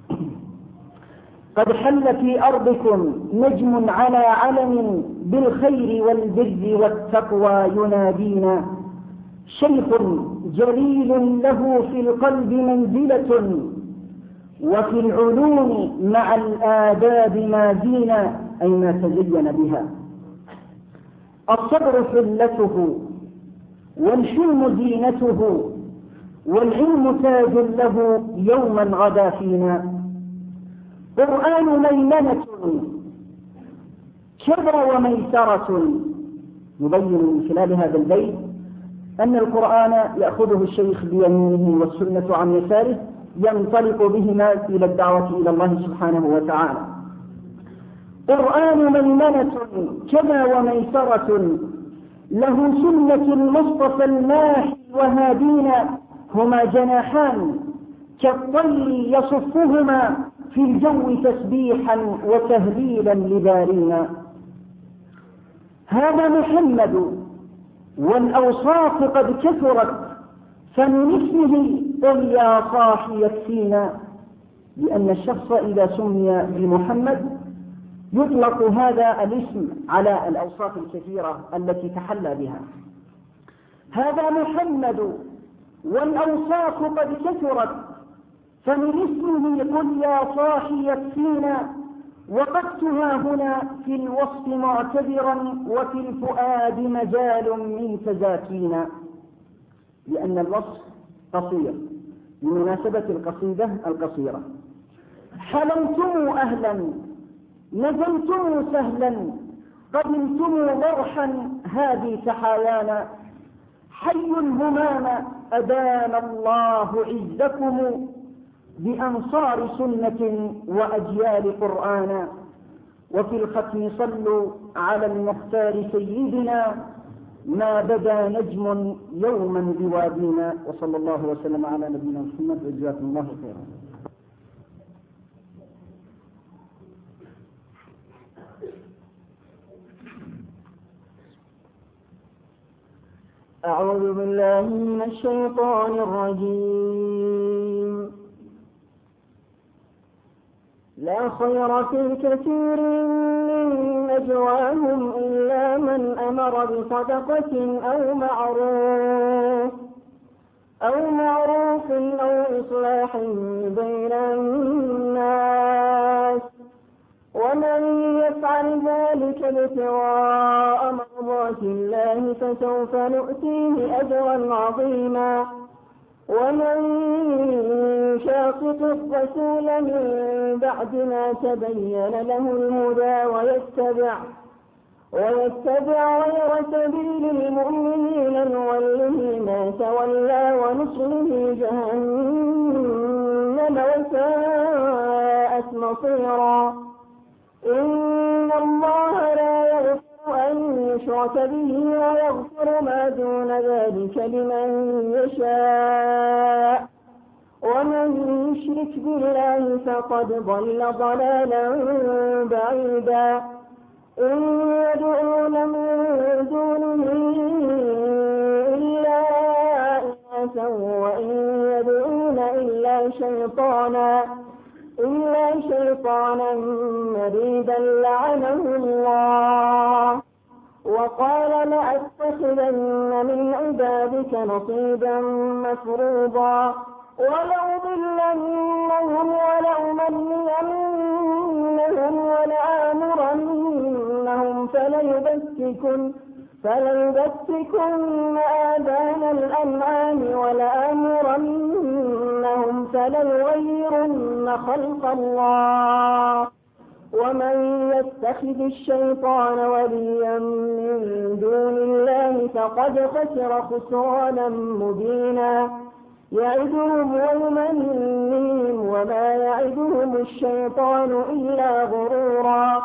S3: قد حل في أرضكم نجم على علم بالخير والبر والتقوى ينادينا، شيخ جليل له في القلب منزلة وفي العلوم مع الآداب ما زينا، أي ما تزين بها. الصبر حلته والحلم زينته والعلم تاج له يوما غدا فينا. قرآن ميمنة كبر وميسرة. يبين من خلال هذا البيت أن القرآن يأخذه الشيخ بيمينه والسنة عن يساره، ينطلق بهما إلى الدعوة إلى الله سبحانه وتعالى. قرآن ميمنة كبر وميسرة له سنة المصطفى الماحي وهادينا، هما جناحان كالطير يصفهما في الجو تسبيحا وتهليلا لبارينا. هذا محمد والأوصاف قد كثرت، فمن اسمه قل يا صاحي يكفينا، لأن الشخص إذا سمي بمحمد يطلق هذا الاسم على الأوصاف الكثيرة التي تحلى بها. هذا محمد والأوصاف قد كثرت، فمن اسمه قل يا صاحي يكفينا. وقفتها هنا في الوصف معتبرا وفي الفؤاد مجال من تزاكينا، لأن الوصف قصير بمناسبة القصيدة القصيرة. حلمتم أهلا نزلتم سهلا قبلتم ضرحا هذه تحايانا، حي الهمام أدام الله عزكم بأنصار سنة وأجيال قرآنا. وفي الختم صلوا على المختار سيدنا، ما بدا نجم يوما بوادينا. وصلى الله وسلم على نبينا محمد وجزاكم الله خيرا.
S4: أعوذ بالله من الشيطان الرجيم. لا خير في كثير من نجواهم إلا من أمر بصدقة أو معروف أو إصلاح بين الناس، ومن يفعل ذلك ابتغاء مرضات الله فسوف نؤتيه أجرا عظيما. ومن شاقق الرسول من بعد ما تبين له الهدى ويتبع غير سبيل المؤمنين نوله ما تولى ونصله جهنم وساءت مصيرا. إن الله لا يغفر أن يشرك به ويغفر ما دون ذلك لمن يشاء، ومن يشرك بالله فقد ضل ضلالا بعيدا. إن يدعون من دونه إلا إناثا وإن يدعون إلا شيطانا مريدا لعنه الله. وقال لأتخذن من عبادك نصيبا مفروضا ولأضلنهم ولأمنينهم ولآمرنهم فليبتكن آذان الأنعام ولآمرنهم فليغيرن خلق الله. ومن يتخذ الشيطان وليا من دون الله فقد خسر خسرانا مبينا. يعدهم ويمنيهم وما يعدهم الشيطان إلا غرورا.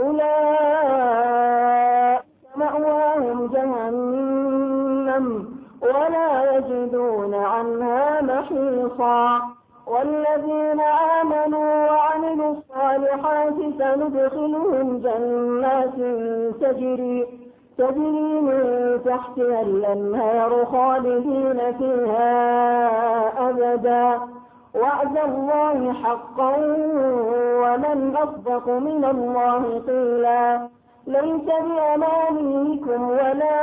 S4: أولئك مأواهم جهنم ولا يجدون عنها محيصا. والذين آمنوا وعملوا الصالحات سندخلهم جنات تجري من تحتها الأنهار خالدين فيها أبدا وعد الله حقا ومن أصدق من الله قيلا ليس بأمانيكم ولا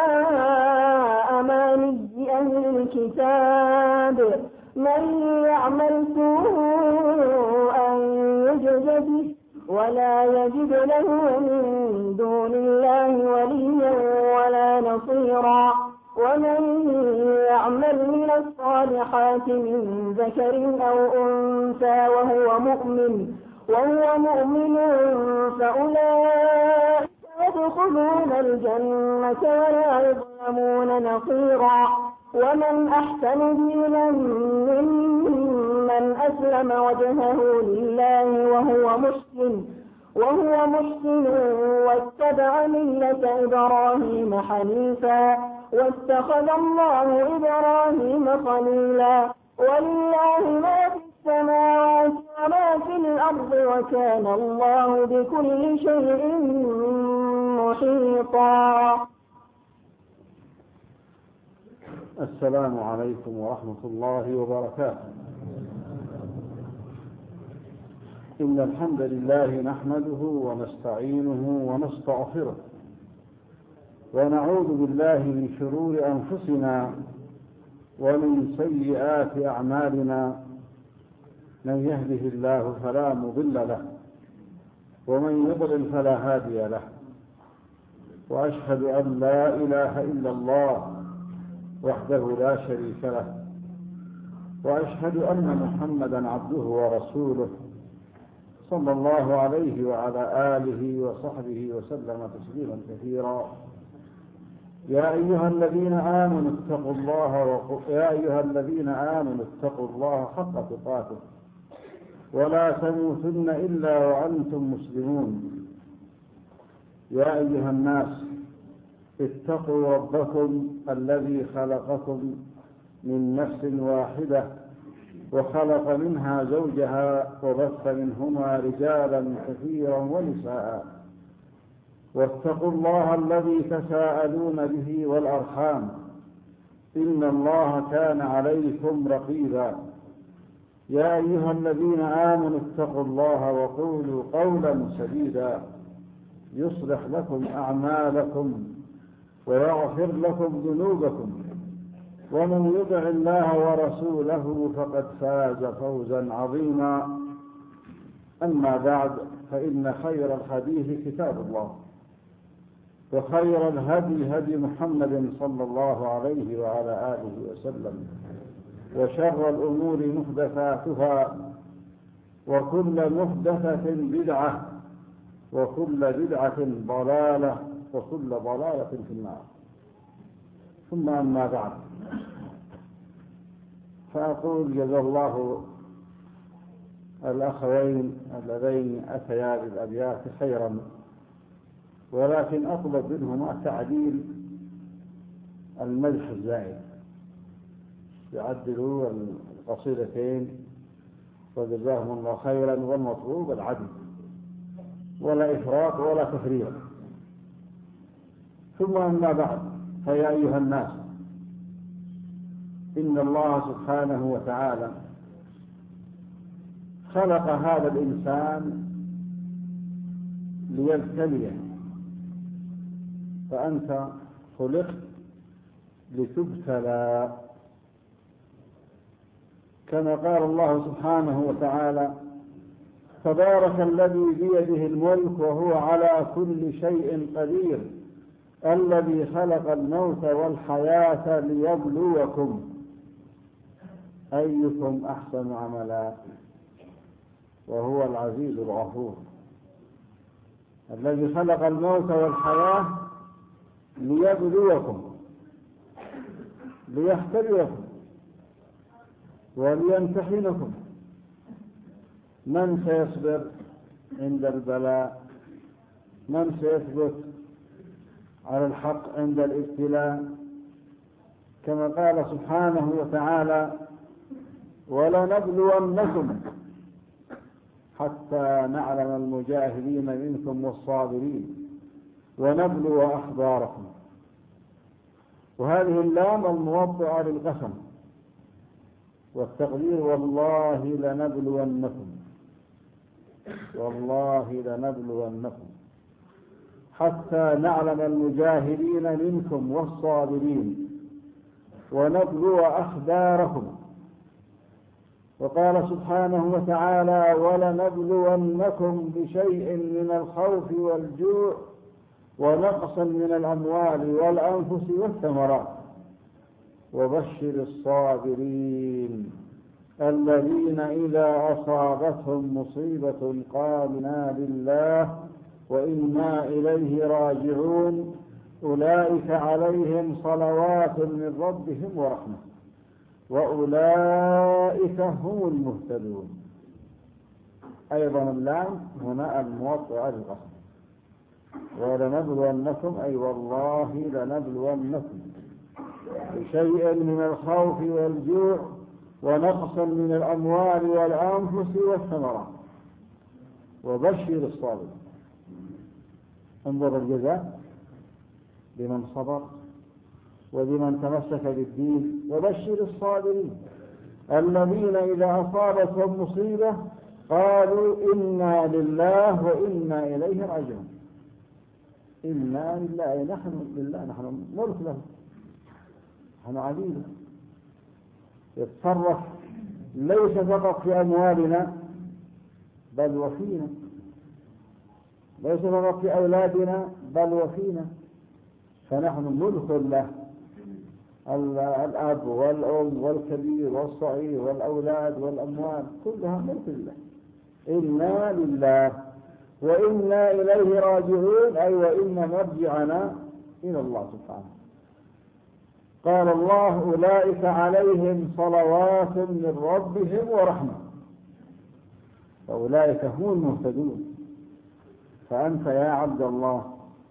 S4: أماني أهل الكتاب من يعمل سوءا يجز به ولا يجد له من دون الله وليا ولا نصيرا ومن يعمل من الصالحات من ذكر أو أنثى وهو مؤمن فأولئك يدخلون الجنة ولا يظلمون نقيرا ومن أحسن دينا ممن أسلم وجهه لله وهو محسن واتبع ملة إبراهيم حنيفا واتخذ الله إبراهيم خليلا ولله ما في السماوات وما في الأرض وكان الله بكل شيء محيطا.
S5: السلام عليكم ورحمة الله وبركاته. إن الحمد لله نحمده ونستعينه ونستغفره ونعوذ بالله من شرور أنفسنا ومن سيئات أعمالنا من يهده الله فلا مضل له ومن يضلل فلا هادي له وأشهد أن لا إله إلا الله وحده لا شريك له وأشهد أن محمدا عبده ورسوله صلى الله عليه وعلى آله وصحبه وسلم تسليما كثيرا. يا أيها الذين آمنوا اتقوا الله حق تقاته ولا تموتن إلا وأنتم مسلمون. يا أيها الناس اتقوا ربكم الذي خلقكم من نفس واحدة وخلق منها زوجها وبث منهما رجالا كثيرا ونساء واتقوا الله الذي تساءلون به والأرحام إن الله كان عليكم رقيبا. يا أيها الذين آمنوا اتقوا الله وقولوا قولا سديدا يصلح لكم أعمالكم ويغفر لكم ذنوبكم ومن يطع الله ورسوله فقد فاز فوزا عظيما. أما بعد فإن خير الحديث كتاب الله وخير الهدي هدي محمد صلى الله عليه وعلى آله وسلم وشر الأمور محدثاتها وكل محدثة بدعة وكل بدعة ضلالة وكل ضلالة في النار. ثم أما بعد فأقول جزا الله الأخوين اللذين أتيا بالأبيات خيرا ولكن أطلب منهما تعديل المدح الزائد يعدلوا القصيدتين وجزاهم الله خيرا والمطلوب العدل ولا إفراط ولا تفريط. ثم أما بعد فيا أيها الناس إن الله سبحانه وتعالى خلق هذا الإنسان ليبتليه فأنت خلقت لتبتلى كما قال الله سبحانه وتعالى تبارك الذي بيده الملك وهو على كل شيء قدير الذي خلق الموت والحياة ليبلوكم أيكم أحسن عملا وهو العزيز الغفور. الذي خلق الموت والحياة ليبلوكم ليختبركم وليمتحنكم من سيصبر عند البلاء من سيثبت على الحق عند الابتلاء كما قال سبحانه وتعالى ولنبلونكم حتى نعلم المجاهدين منكم والصابرين ونبلو أخباركم. وهذه اللام الموضعة للقسم، والتقدير والله لنبلونكم، والله لنبلونكم حتى نعلم المجاهدين منكم والصابرين ونبلو أخباركم. وقال سبحانه وتعالى: ولنبلونكم بشيء من الخوف والجوع ونقص من الأموال والأنفس والثمرات وبشر الصابرين الذين إذا أصابتهم مصيبة قالوا إنا لله وإنا إليه راجعون أولئك عليهم صلوات من ربهم ورحمة وأولئك هم المهتدون. أيضا اللام هنا الموضع للقسم، ولنبلونكم أي والله لنبلونكم بشيء من الخوف والجوع ونقص من الأموال والأنفس والثمرات وبشر الصابرين. انظر الجزاء لمن صبر ولمن تمسك بالدين. وبشر الصابرين الذين إذا أصابتهم مصيبة قالوا إنا لله وإنا إليه راجعون. إنا لله، نحن لله، نحن ملك له، نحن عبيده، يتصرف ليس فقط في أموالنا بل وفينا، ليس فقط في أولادنا بل وفينا، فنحن ملك له. الأب والأم والكبير والصغير والأولاد والأموال كلها ملك الله. إنا لله وإنا إليه راجعون، أي وإن مرجعنا إلى الله سبحانه. قال الله: أولئك عليهم صلوات من ربهم ورحمة، فأولئك هم المهتدون. فأنت يا عبد الله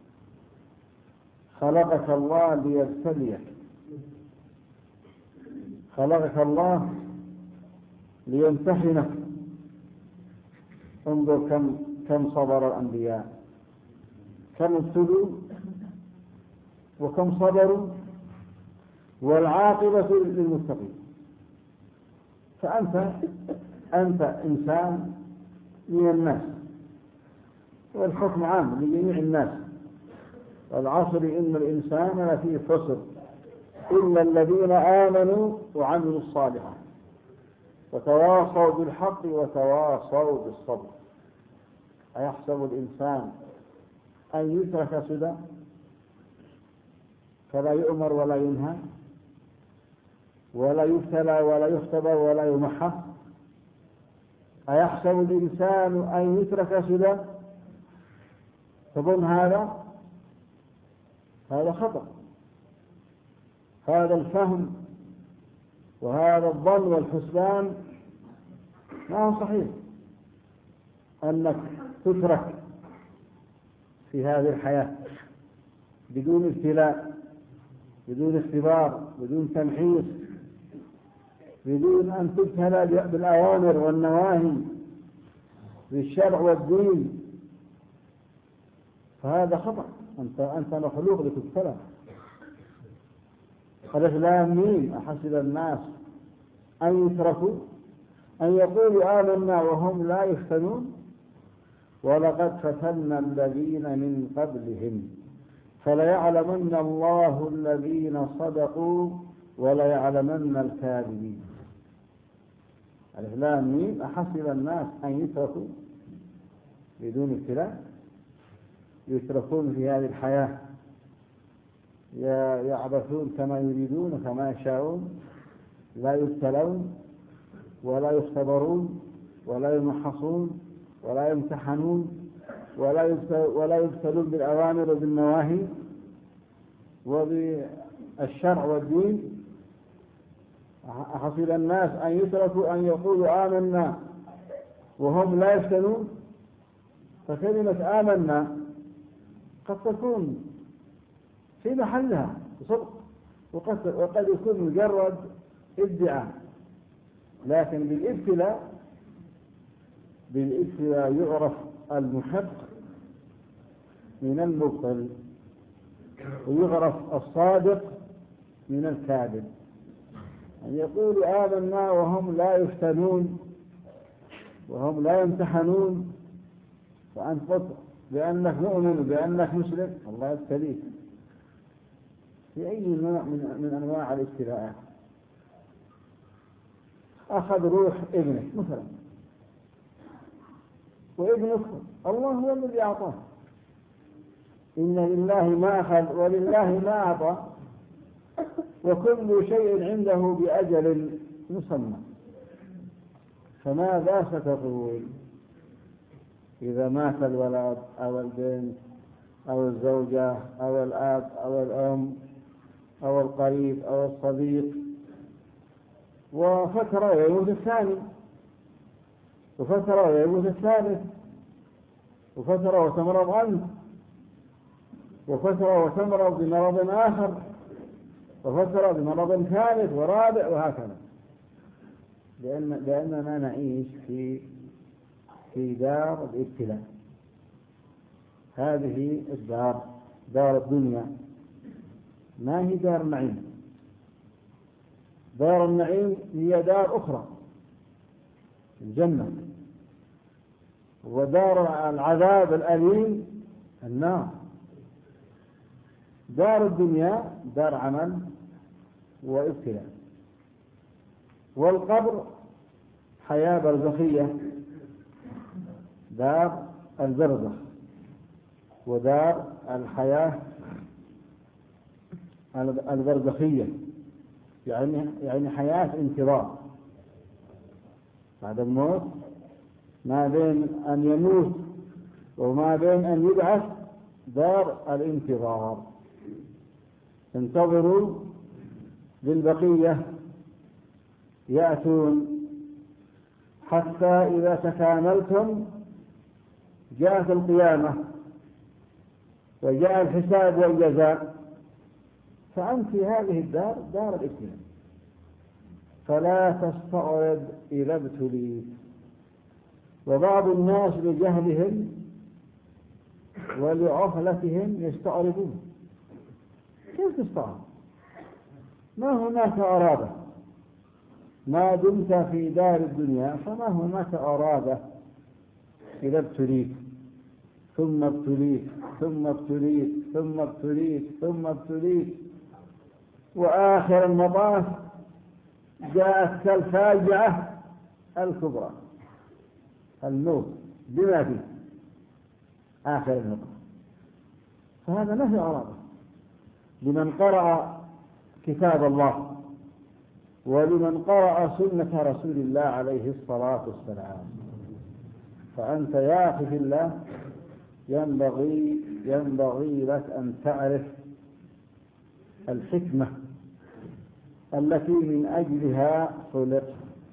S5: خلقك الله ليبتليك، خلقك الله ليمتحنك. انظر كم صبر الأنبياء، كم ابتلوا وكم صبروا، والعاقبة للمتقين. فأنت إنسان من الناس، والحكم عام لجميع الناس. والعصر إن الإنسان لفي خسر إلا الذين آمنوا وعملوا الصالحات وتواصوا بالحق وتواصوا بالصبر. أيحسب الإنسان أن يترك سدى فلا يؤمر ولا ينهى ولا يبتلى ولا يختبر ولا يمحى؟ أيحسب الإنسان أن يترك سدى؟ تظن هذا خطأ. هذا الفهم وهذا الظن والحسبان ما هو صحيح، أنك تترك في هذه الحياة بدون ابتلاء، بدون اختبار، بدون تمحيص، بدون أن تبتلى بالأوامر والنواهي بالشرع والدين. فهذا خطأ. أنت مخلوق لتبتلى. ألف لام ميم أحسب الناس أن يتركوا أن يقولوا آمنا وهم لا يفتنون ولقد فتنا الذين من قبلهم فليعلمن الله الذين صدقوا وليعلمن الكاذبين. ألف لام ميم أحسب الناس أن يتركوا بدون ابتلاء، يتركون في هذه الحياة يعبثون كما يريدون كما يشاءون، لا يبتلون ولا يختبرون ولا يمحصون ولا يمتحنون ولا يبتلون بالأوامر وبالنواهي وبالشرع والدين. أحسب الناس أن يتركوا أن يقولوا آمنا وهم لا يفتنون. فكلمة آمنا قد تكون في محلها بصدق، وقد يكون مجرد ادعاء، لكن بالابتلاء يعرف المحق من المبطل، ويعرف الصادق من الكاذب، أن يقولوا آمنا وهم لا يفتنون وهم لا يمتحنون، فأنت قلت بأنك مؤمن بأنك مسلم، الله يبتليك في أي نوع من أنواع الابتلاءات. أخذ روح ابنك مثلا، وابنك الله هو الذي أعطاه، إن لله ما أخذ ولله ما أعطى، وكل شيء عنده بأجل مسمى. فماذا ستقول إذا مات الولد أو البنت أو الزوجة أو الأب أو الأم أو القريب أو الصديق، وفترة ويموت الثاني، وفترة ويموت الثالث، وفترة وتمرض أنت، وفترة وتمرض بمرض آخر، وفترة بمرض ثالث ورابع، وهكذا. لأننا نعيش في دار الابتلاء. هذه الدار دار الدنيا، ما هي دار النعيم. دار النعيم هي دار أخرى، الجنة، ودار العذاب الأليم النار. دار الدنيا دار عمل وابتلاء، والقبر حياة برزخية، دار البرزخ، ودار الحياة البرزخية، يعني حياة انتظار بعد الموت، ما بين أن يموت وما بين أن يبعث دار الانتظار. انتظروا بالبقية يأتون حتى إذا تكاملتم جاءت القيامة وجاء الحساب والجزاء، فأنت في هذه الدار دار الابتلاء، فلا تستعرض إذا ابتليت. وبعض الناس بجهلهم ولعفلتهم يستعرضون. كيف تستعرض؟ ما هناك أرادة، ما دمت في دار الدنيا فما هناك أرادة. إذا ابتليت ثم ابتليت ثم ابتليت ثم ابتليت ثم ابتليت، وآخر المطاف جاءتك الفاجعة الكبرى، الموت بما فيه آخر المطاف. فهذا ما في أرادة لمن قرأ كتاب الله ولمن قرأ سنة رسول الله عليه الصلاة والسلام. فأنت يا أخي في الله ينبغي لك أن تعرف الحكمة التي من أجلها خلقت.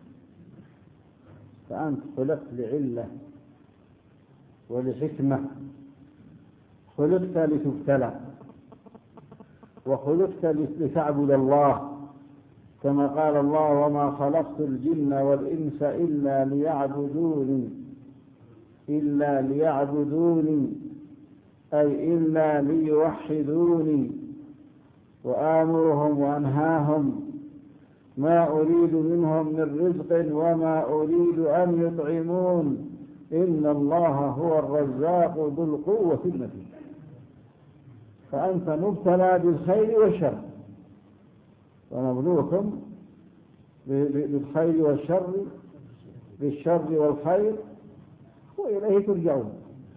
S5: فأنت خلقت لعلة ولحكمة، خلقت لتبتلى، وخلقت لتعبد الله، كما قال الله: وما خلقت الجن والإنس إلا ليعبدوني أي إلا ليوحدوني، وآمرهم وأنهاهم، ما أريد منهم من رزق وما أريد أن يطعمون، إن الله هو الرزاق ذو القوة المتين. فأنت مبتلى بالخير والشر، ونبلوكم بالخير والشر، بالشر والخير وإليه ترجعون.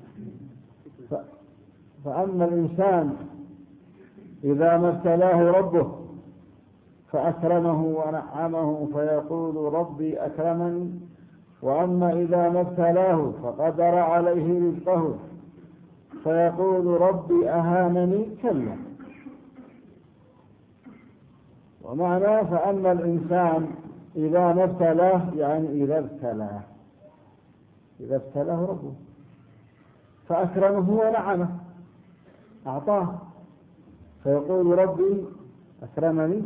S5: فأما الإنسان إذا ما ابتلاه ربه فأكرمه ونعمه فيقول ربي أكرمني، وأما إذا ما ابتلاه فقدر عليه رزقه فيقول ربي أهانني، كلا. ومعناه فأما الإنسان إذا ما ابتلاه يعني إذا ابتلاه ربه فأكرمه ونعمه أعطاه فيقول ربي أكرمني.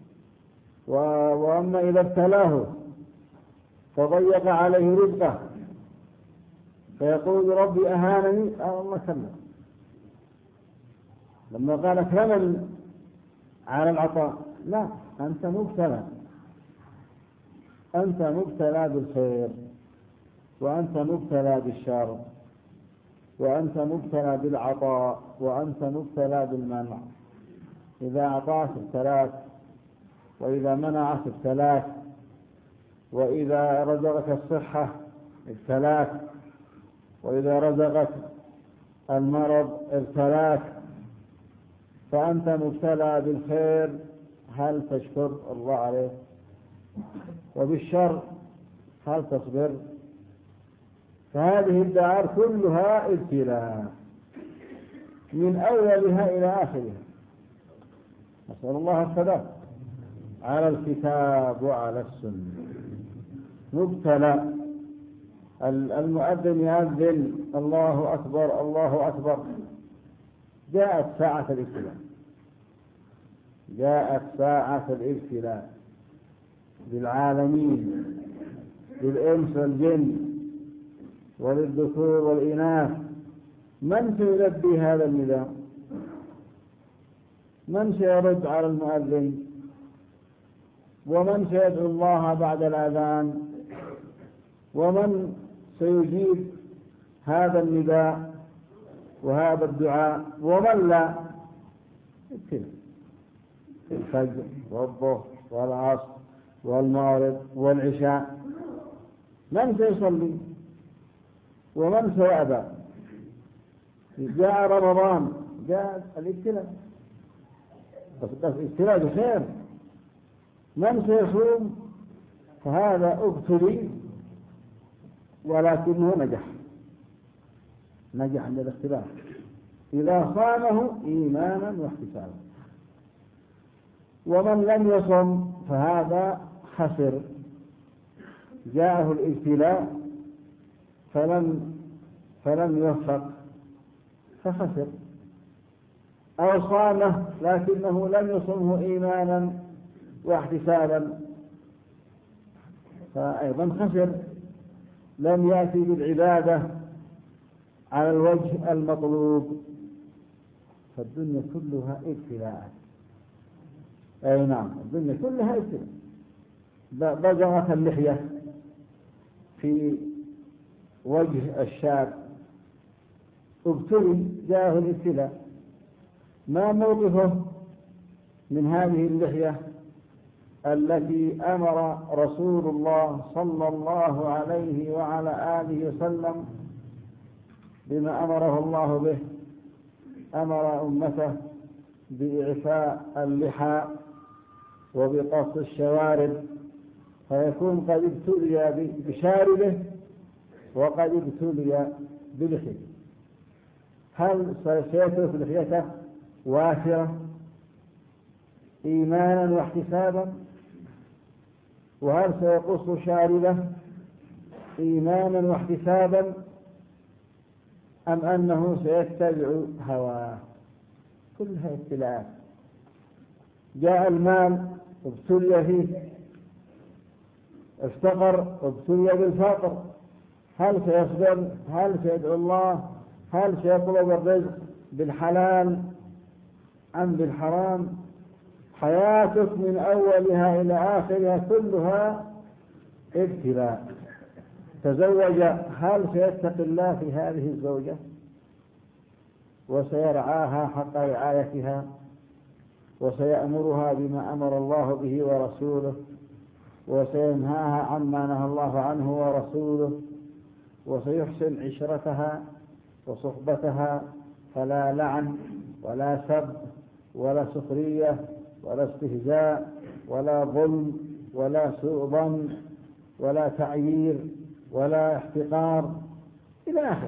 S5: وأما إذا ابتلاه فضيق عليه رزقه فيقول ربي أهانني، الله كلا. لما قال أكرمني على العطاء. لا، أنت مبتلى، أنت مبتلى بالخير، وأنت مبتلى بالشر، وأنت مبتلى بالعطاء، وأنت مبتلى بالمنع. إذا أعطاك ابتلاك، وإذا منعك ابتلاك، وإذا رزقك الصحة ابتلاك، وإذا رزقك المرض ابتلاك. فأنت مبتلى بالخير، هل تشكر الله عليه؟ وبالشر هل تصبر؟ فهذه الدار كلها ابتلاء من أولها إلى آخرها. نسأل الله الثبات على الكتاب وعلى السنة. مبتلى. المؤذن يؤذن الله أكبر الله أكبر، جاءت ساعة الابتلاء، جاءت ساعة الابتلاء للعالمين، للإنس والجن وللذكور والإناث. من سيلبي هذا النداء؟ من سيرد على المؤذن؟ ومن سيدعو الله بعد الأذان؟ ومن سيجيب هذا النداء وهذا الدعاء؟ ومن لا؟ الفجر والظهر والعصر والمغرب والعشاء، من سيصلي ومن سيأبى؟ جاء رمضان، جاء الابتلاء، بس الابتلاء بخير. من سيصوم؟ فهذا ابتلي ولكنه نجح عند الاختلاف إذا صامه إيمانا واحتسابا. ومن لم يصم فهذا خسر، جاءه الابتلاء فلم يوفق فخسر، أو صامه لكنه لم يصمه إيمانا واحتسابا فأيضا خسر، لم يأتي بالعبادة على الوجه المطلوب. فالدنيا كلها ابتلاء. أي نعم، الدنيا كلها ابتلاء. بزغت اللحية في وجه الشاب، ابتلي، جاءه الابتلاء. ما موقفه من هذه اللحية التي أمر رسول الله صلى الله عليه وعلى آله وسلم بما أمره الله به؟ أمر أمته بإعفاء اللحى وبقص الشوارب، فيكون قد ابتلي بشاربه وقد ابتلي بلحيته. هل سيترك لحيته وافرة إيمانا واحتسابا؟ وهل سيقص شاربه إيمانا واحتسابا؟ أم أنه سيتبع هواه؟ كلها ابتلاءات. جاء المال ابتلي فيه، افتقر ابتلي بالفقر. هل سيصبر؟ هل سيدعو الله؟ هل سيطلب الرزق بالحلال أم بالحرام؟ حياتك من أولها إلى آخرها كلها ابتلاء. تزوج، هل سيتقي الله في هذه الزوجة وسيرعاها حق رعايتها وسيأمرها بما أمر الله به ورسوله وسينهاها عما نهى الله عنه ورسوله وسيحسن عشرتها وصحبتها، فلا لعن ولا سب ولا سخرية ولا استهزاء ولا ظلم ولا سوء ظن ولا تعيير ولا احتقار إلى آخره.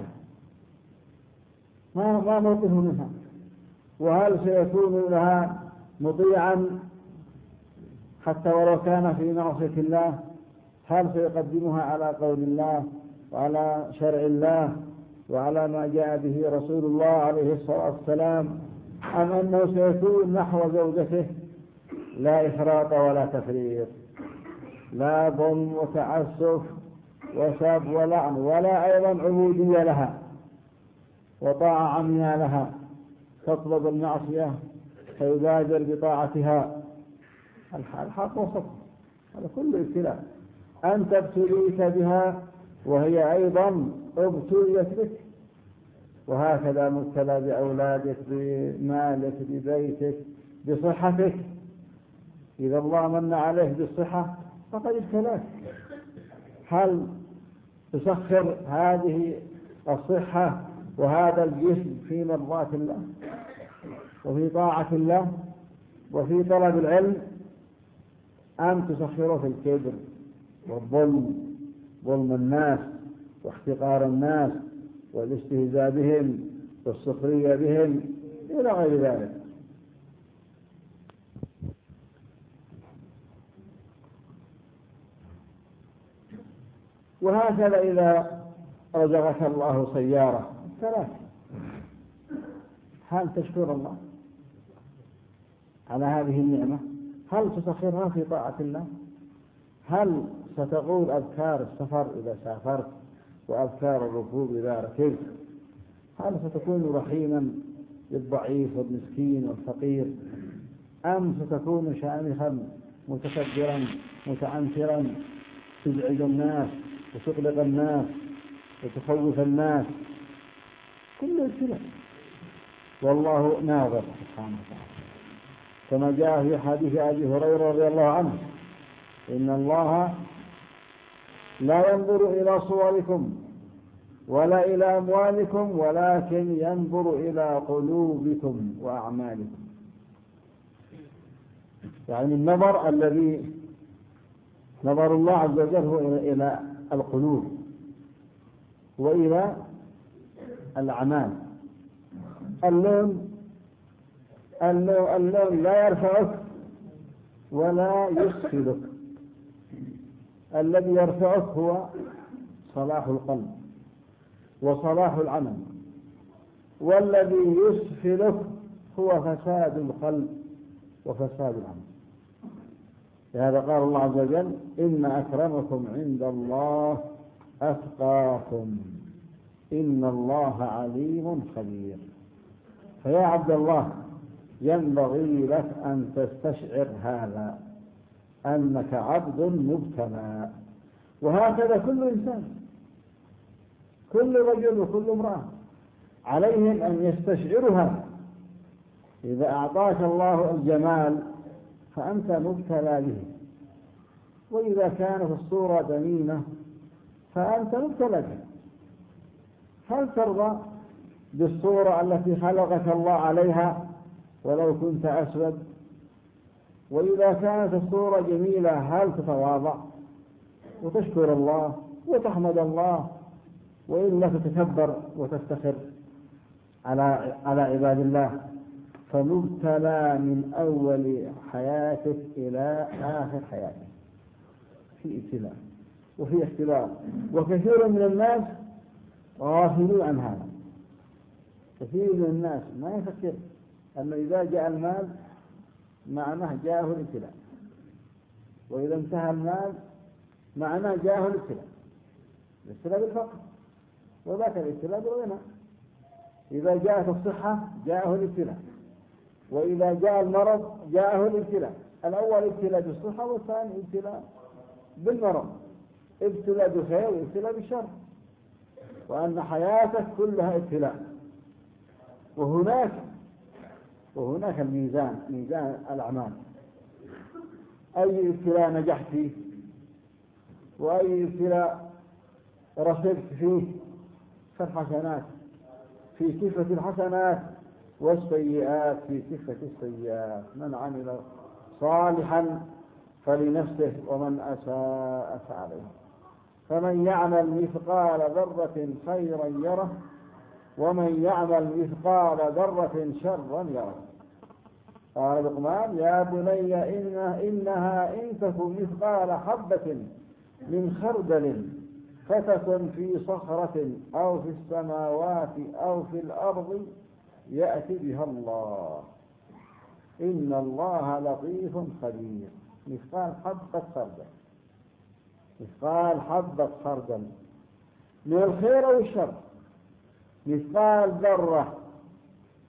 S5: ما موقفه منها؟ وهل سيكون لها مطيعا حتى ولو كان في معصية الله؟ هل سيقدمها على قول الله وعلى شرع الله وعلى ما جاء به رسول الله عليه الصلاة والسلام، أم أنه سيكون نحو زوجته لا إفراط ولا تفريط، لا ظلم وتعسف وسب ولعن، ولا أيضا عبودية لها وطاعة عمياء لها، تطلب المعصية فيبادر بطاعتها. الحق وسط، هذا كله ابتلاء. أنت ابتليت بها وهي أيضا ابتليت بك، وهكذا مبتلى بأولادك، بمالك، ببيتك، بصحتك. إذا الله من عليك بالصحة فقد ابتلاك. هل تسخر هذه الصحة وهذا الجسم في مرضاة الله وفي طاعة الله وفي طلب العلم، أم تسخره في الكبر والظلم، ظلم الناس واحتقار الناس والاستهزاء بهم والسخرية بهم إلى غير ذلك؟ وهكذا إذا رزقك الله سيارة ثلاث، هل تشكر الله على هذه النعمة؟ هل تسخرها في طاعة الله؟ هل ستقول أذكار السفر إذا سافرت وأذكار الركوب إذا ركبت؟ هل ستكون رحيما بالضعيف والمسكين والفقير، أم ستكون شامخا متكبرا متعنترا تزعج الناس وتقلق الناس وتخوف الناس؟ كل ابتلاء، والله ناظر سبحانه وتعالى، كما جاء في حديث أبي هريرة رضي الله عنه: إن الله لا ينظر إلى صوركم ولا إلى أموالكم ولكن ينظر إلى قلوبكم وأعمالكم. يعني النظر الذي نظر الله عز وجل هو إلى القلوب وإلى الأعمال. اللون لا يرفعك ولا يسفلك، الذي يرفعك هو صلاح القلب وصلاح العمل، والذي يسفلك هو فساد القلب وفساد العمل. لهذا قال الله عز وجل: إن أكرمكم عند الله أتقاكم إن الله عليم خبير. فيا عبد الله، ينبغي لك أن تستشعر هذا، أنك عبد مبتلى. وهكذا كل إنسان، كل رجل وكل امرأة عليهم أن يستشعروا هذا. إذا أعطاك الله الجمال فأنت مبتلى به، وإذا كانت الصورة دميمة فأنت مبتلى به. هل ترضى بالصورة التي خلقك الله عليها ولو كنت أسود؟ وإذا كانت الصورة جميلة هل تتواضع وتشكر الله وتحمد الله، وإلا تتكبر وتفتخر على عباد الله؟ فمبتلى من أول حياتك إلى آخر حياتك في ابتلاء وفي اختبار. وكثير من الناس غافلون عن هذا. كثير من الناس ما يفكر أن إذا جاء المال معناه جاءه الابتلاء، وإذا انتهى المال معناه جاءه الابتلاء. الابتلاء بالفقر، وذاك الابتلاء بالغنى. إذا جاءت الصحة جاءه الابتلاء، وإذا جاء المرض جاءه الابتلاء. الأول ابتلاء بالصحة، والثاني ابتلاء بالمرض، ابتلاء بالخير وابتلاء بالشر، وأن حياتك كلها ابتلاء. وهناك الميزان، ميزان الأعمال. أي ابتلاء نجحت فيه وأي ابتلاء رسبت فيه فالحسنات في كفة الحسنات والسيئات في كفة السيئات. من عمل صالحا فلنفسه ومن أساء فعليه. فمن يعمل مثقال ذرة خيرا يره ومن يعمل مثقال ذرة شرا يره. قال لقمان: يا بني إنها إن تكن مثقال حبة من خردل فتكن في صخرة أو في السماوات أو في الأرض يأتي بها الله إن الله لطيف خبير. مثقال حبة خردل، مثقال حبة خردل من الخير أو الشر، مثقال ذرة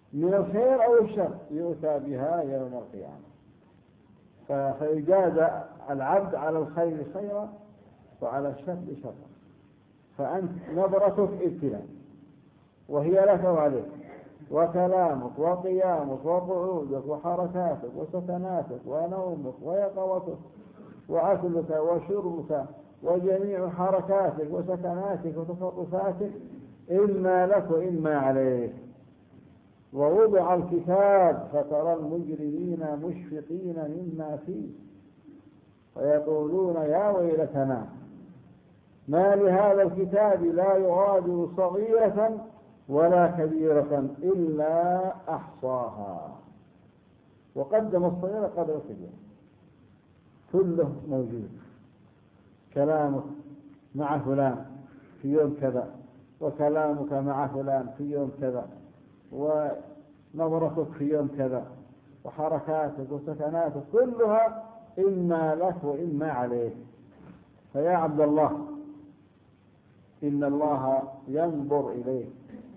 S5: من الخير أو الشر يؤتى بها يوم القيامة. فيجازى العبد على الخير خيرا وعلى الشر شرا. فأنت نظرتك ابتلاء وهي لك وعليك، وكلامك وقيامك وقعودك وحركاتك وسكناتك ونومك ويقظتك وأكلك وشربك وجميع حركاتك وسكناتك وتصرفاتك إما لك وإما عليك. ووضع الكتاب فترى المجرمين مشفقين مما فيه ويقولون يا ويلتنا ما لهذا الكتاب لا يغادر صغيرة ولا كبيرة إلا أحصاها. وقدم الصغيرة قدر الكبيرة، كله موجود. كلامك مع فلان في يوم كذا، وكلامك مع فلان في يوم كذا، ونظرتك في يوم كذا، وحركاتك وسكناتك كلها إما لك وإما عليك. فيا عبد الله إن الله ينظر إليك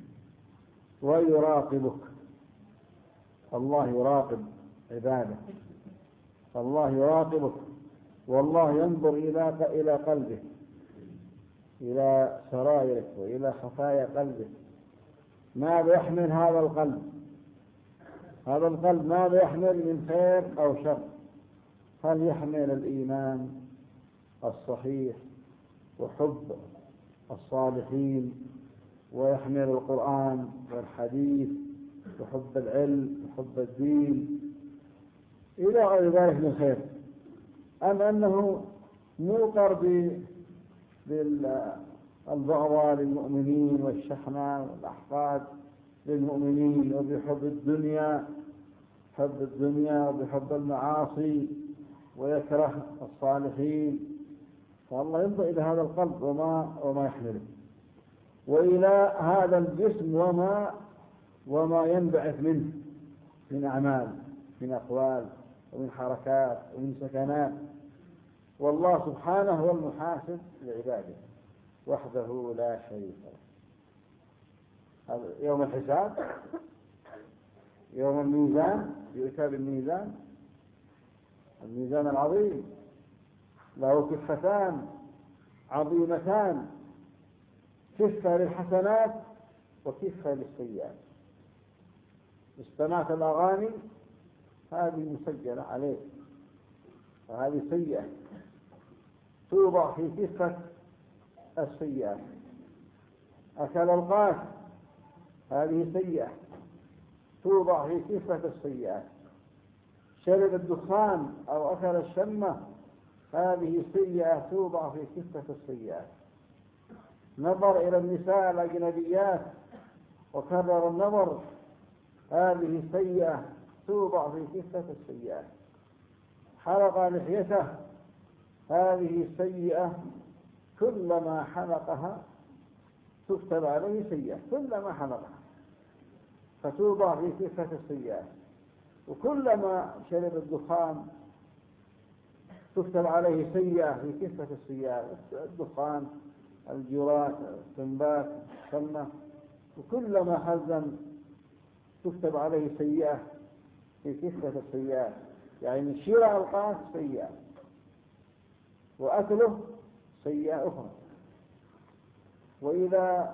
S5: ويراقبك. الله يراقب عباده، الله يراقبك، والله ينظر إلى قلبك، إلى سرائرك وإلى خفايا قلبك. ماذا يحمل هذا القلب؟ هذا القلب ماذا يحمل من خير أو شر؟ هل يحمل الإيمان الصحيح وحب الصالحين، ويحمل القرآن والحديث وحب العلم وحب الدين إلى غير ذلك من خير، أم أنه موقر بالبغضاء للمؤمنين والشحناء والأحقاد للمؤمنين، وبحب الدنيا، حب الدنيا وبحب المعاصي، ويكره الصالحين؟ فالله ينظر إلى هذا القلب وما يحمله، وإلى هذا الجسم وما ينبعث منه من أعمال، من أقوال ومن حركات ومن سكنات. والله سبحانه هو المحاسب لعباده وحده لا شريك له. يوم الحساب، يوم الميزان، يؤتى بالميزان، الميزان العظيم له كفتان عظيمتان، كفة للحسنات وكفة للسيئات. استمعت الأغاني هذه مسجلة عليك وهذه سيئة توضع في كفة السيئات. أكل القاس هذه سيئة توضع في كفة السيئات. شرب الدخان أو أكل الشمة هذه سيئة توضع في كفة السيئات. نظر إلى النساء الأجنبيات وكرر النظر هذه سيئة توضع في كفة السيئات. حلق لحيته هذه سيئة كلما حلقها تكتب عليه سيئة، كلما حلقها فتوضع في كفة السيئات. وكلما شرب الدخان تكتب عليه سيئة في كفة السيئات، الدخان، الجرات، التنبات، الشمة. وكلما حزن تكتب عليه سيئة في كفة السيئات. يعني شراء القاس سيئة وأكله سيئة أخرى. وإذا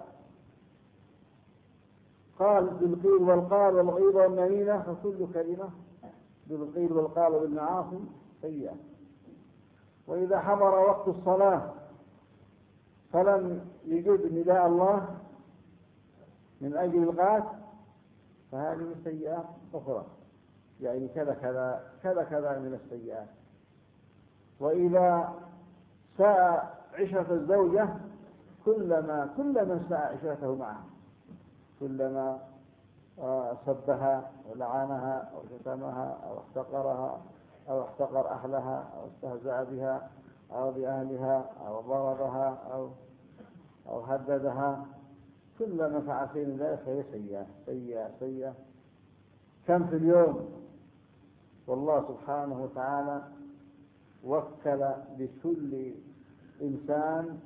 S5: قال بالقيل والقال والغيبة والنميمة فكل كلمة بالقيل والقال والمعاصي سيئة. وإذا حضر وقت الصلاة فلم يجب نداء الله من أجل القاس فهذه سيئة أخرى، يعني كذا كذا كذا كذا من السيئات. وإذا ساء عشرة الزوجة كلما ساء عشرته معها، كلما سبها ولعنها أو شتمها أو احتقرها أو احتقر أهلها أو استهزأ بها أو بأهلها أو ضربها أو هددها، كلما فعل شيء من ذلك فهي سيئة سيئة سيئة. كم في اليوم؟ والله سبحانه وتعالى وكل لكل إنسان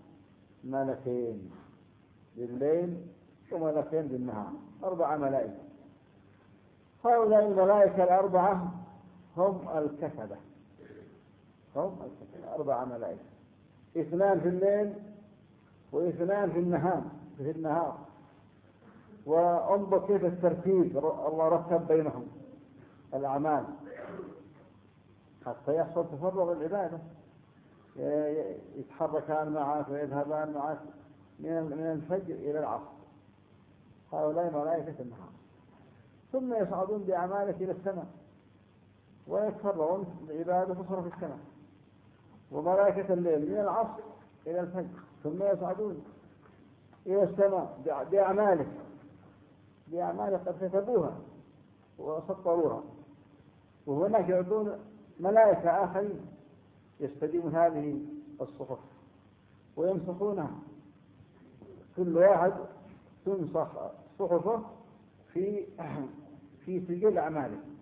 S5: ملكين بالليل وملكين بالنهار، 4 ملائكة هؤلاء الملائكة الأربعة هم الكتبة، 4 ملائكة، 2 في الليل و2 في النهار. وانظر كيف الترتيب، الله رتب بينهم الأعمال حتى يحصل تفرغ العبادة، يتحركان معك ويذهبان معك من الفجر إلى العصر. هؤلاء ملائكة النهار. ثم يصعدون بأعمالك إلى السماء ويتفرغون العبادة تصرف في السماء. وملائكة الليل من العصر إلى الفجر، ثم يصعدون إلى السماء بأعمالك قد كتبوها وسطروها. وهناك يعطون ملائكة آخرين يستديمون هذه الصحف ويمسحونها، كل واحد تنسخ صحفه في سجل أعماله.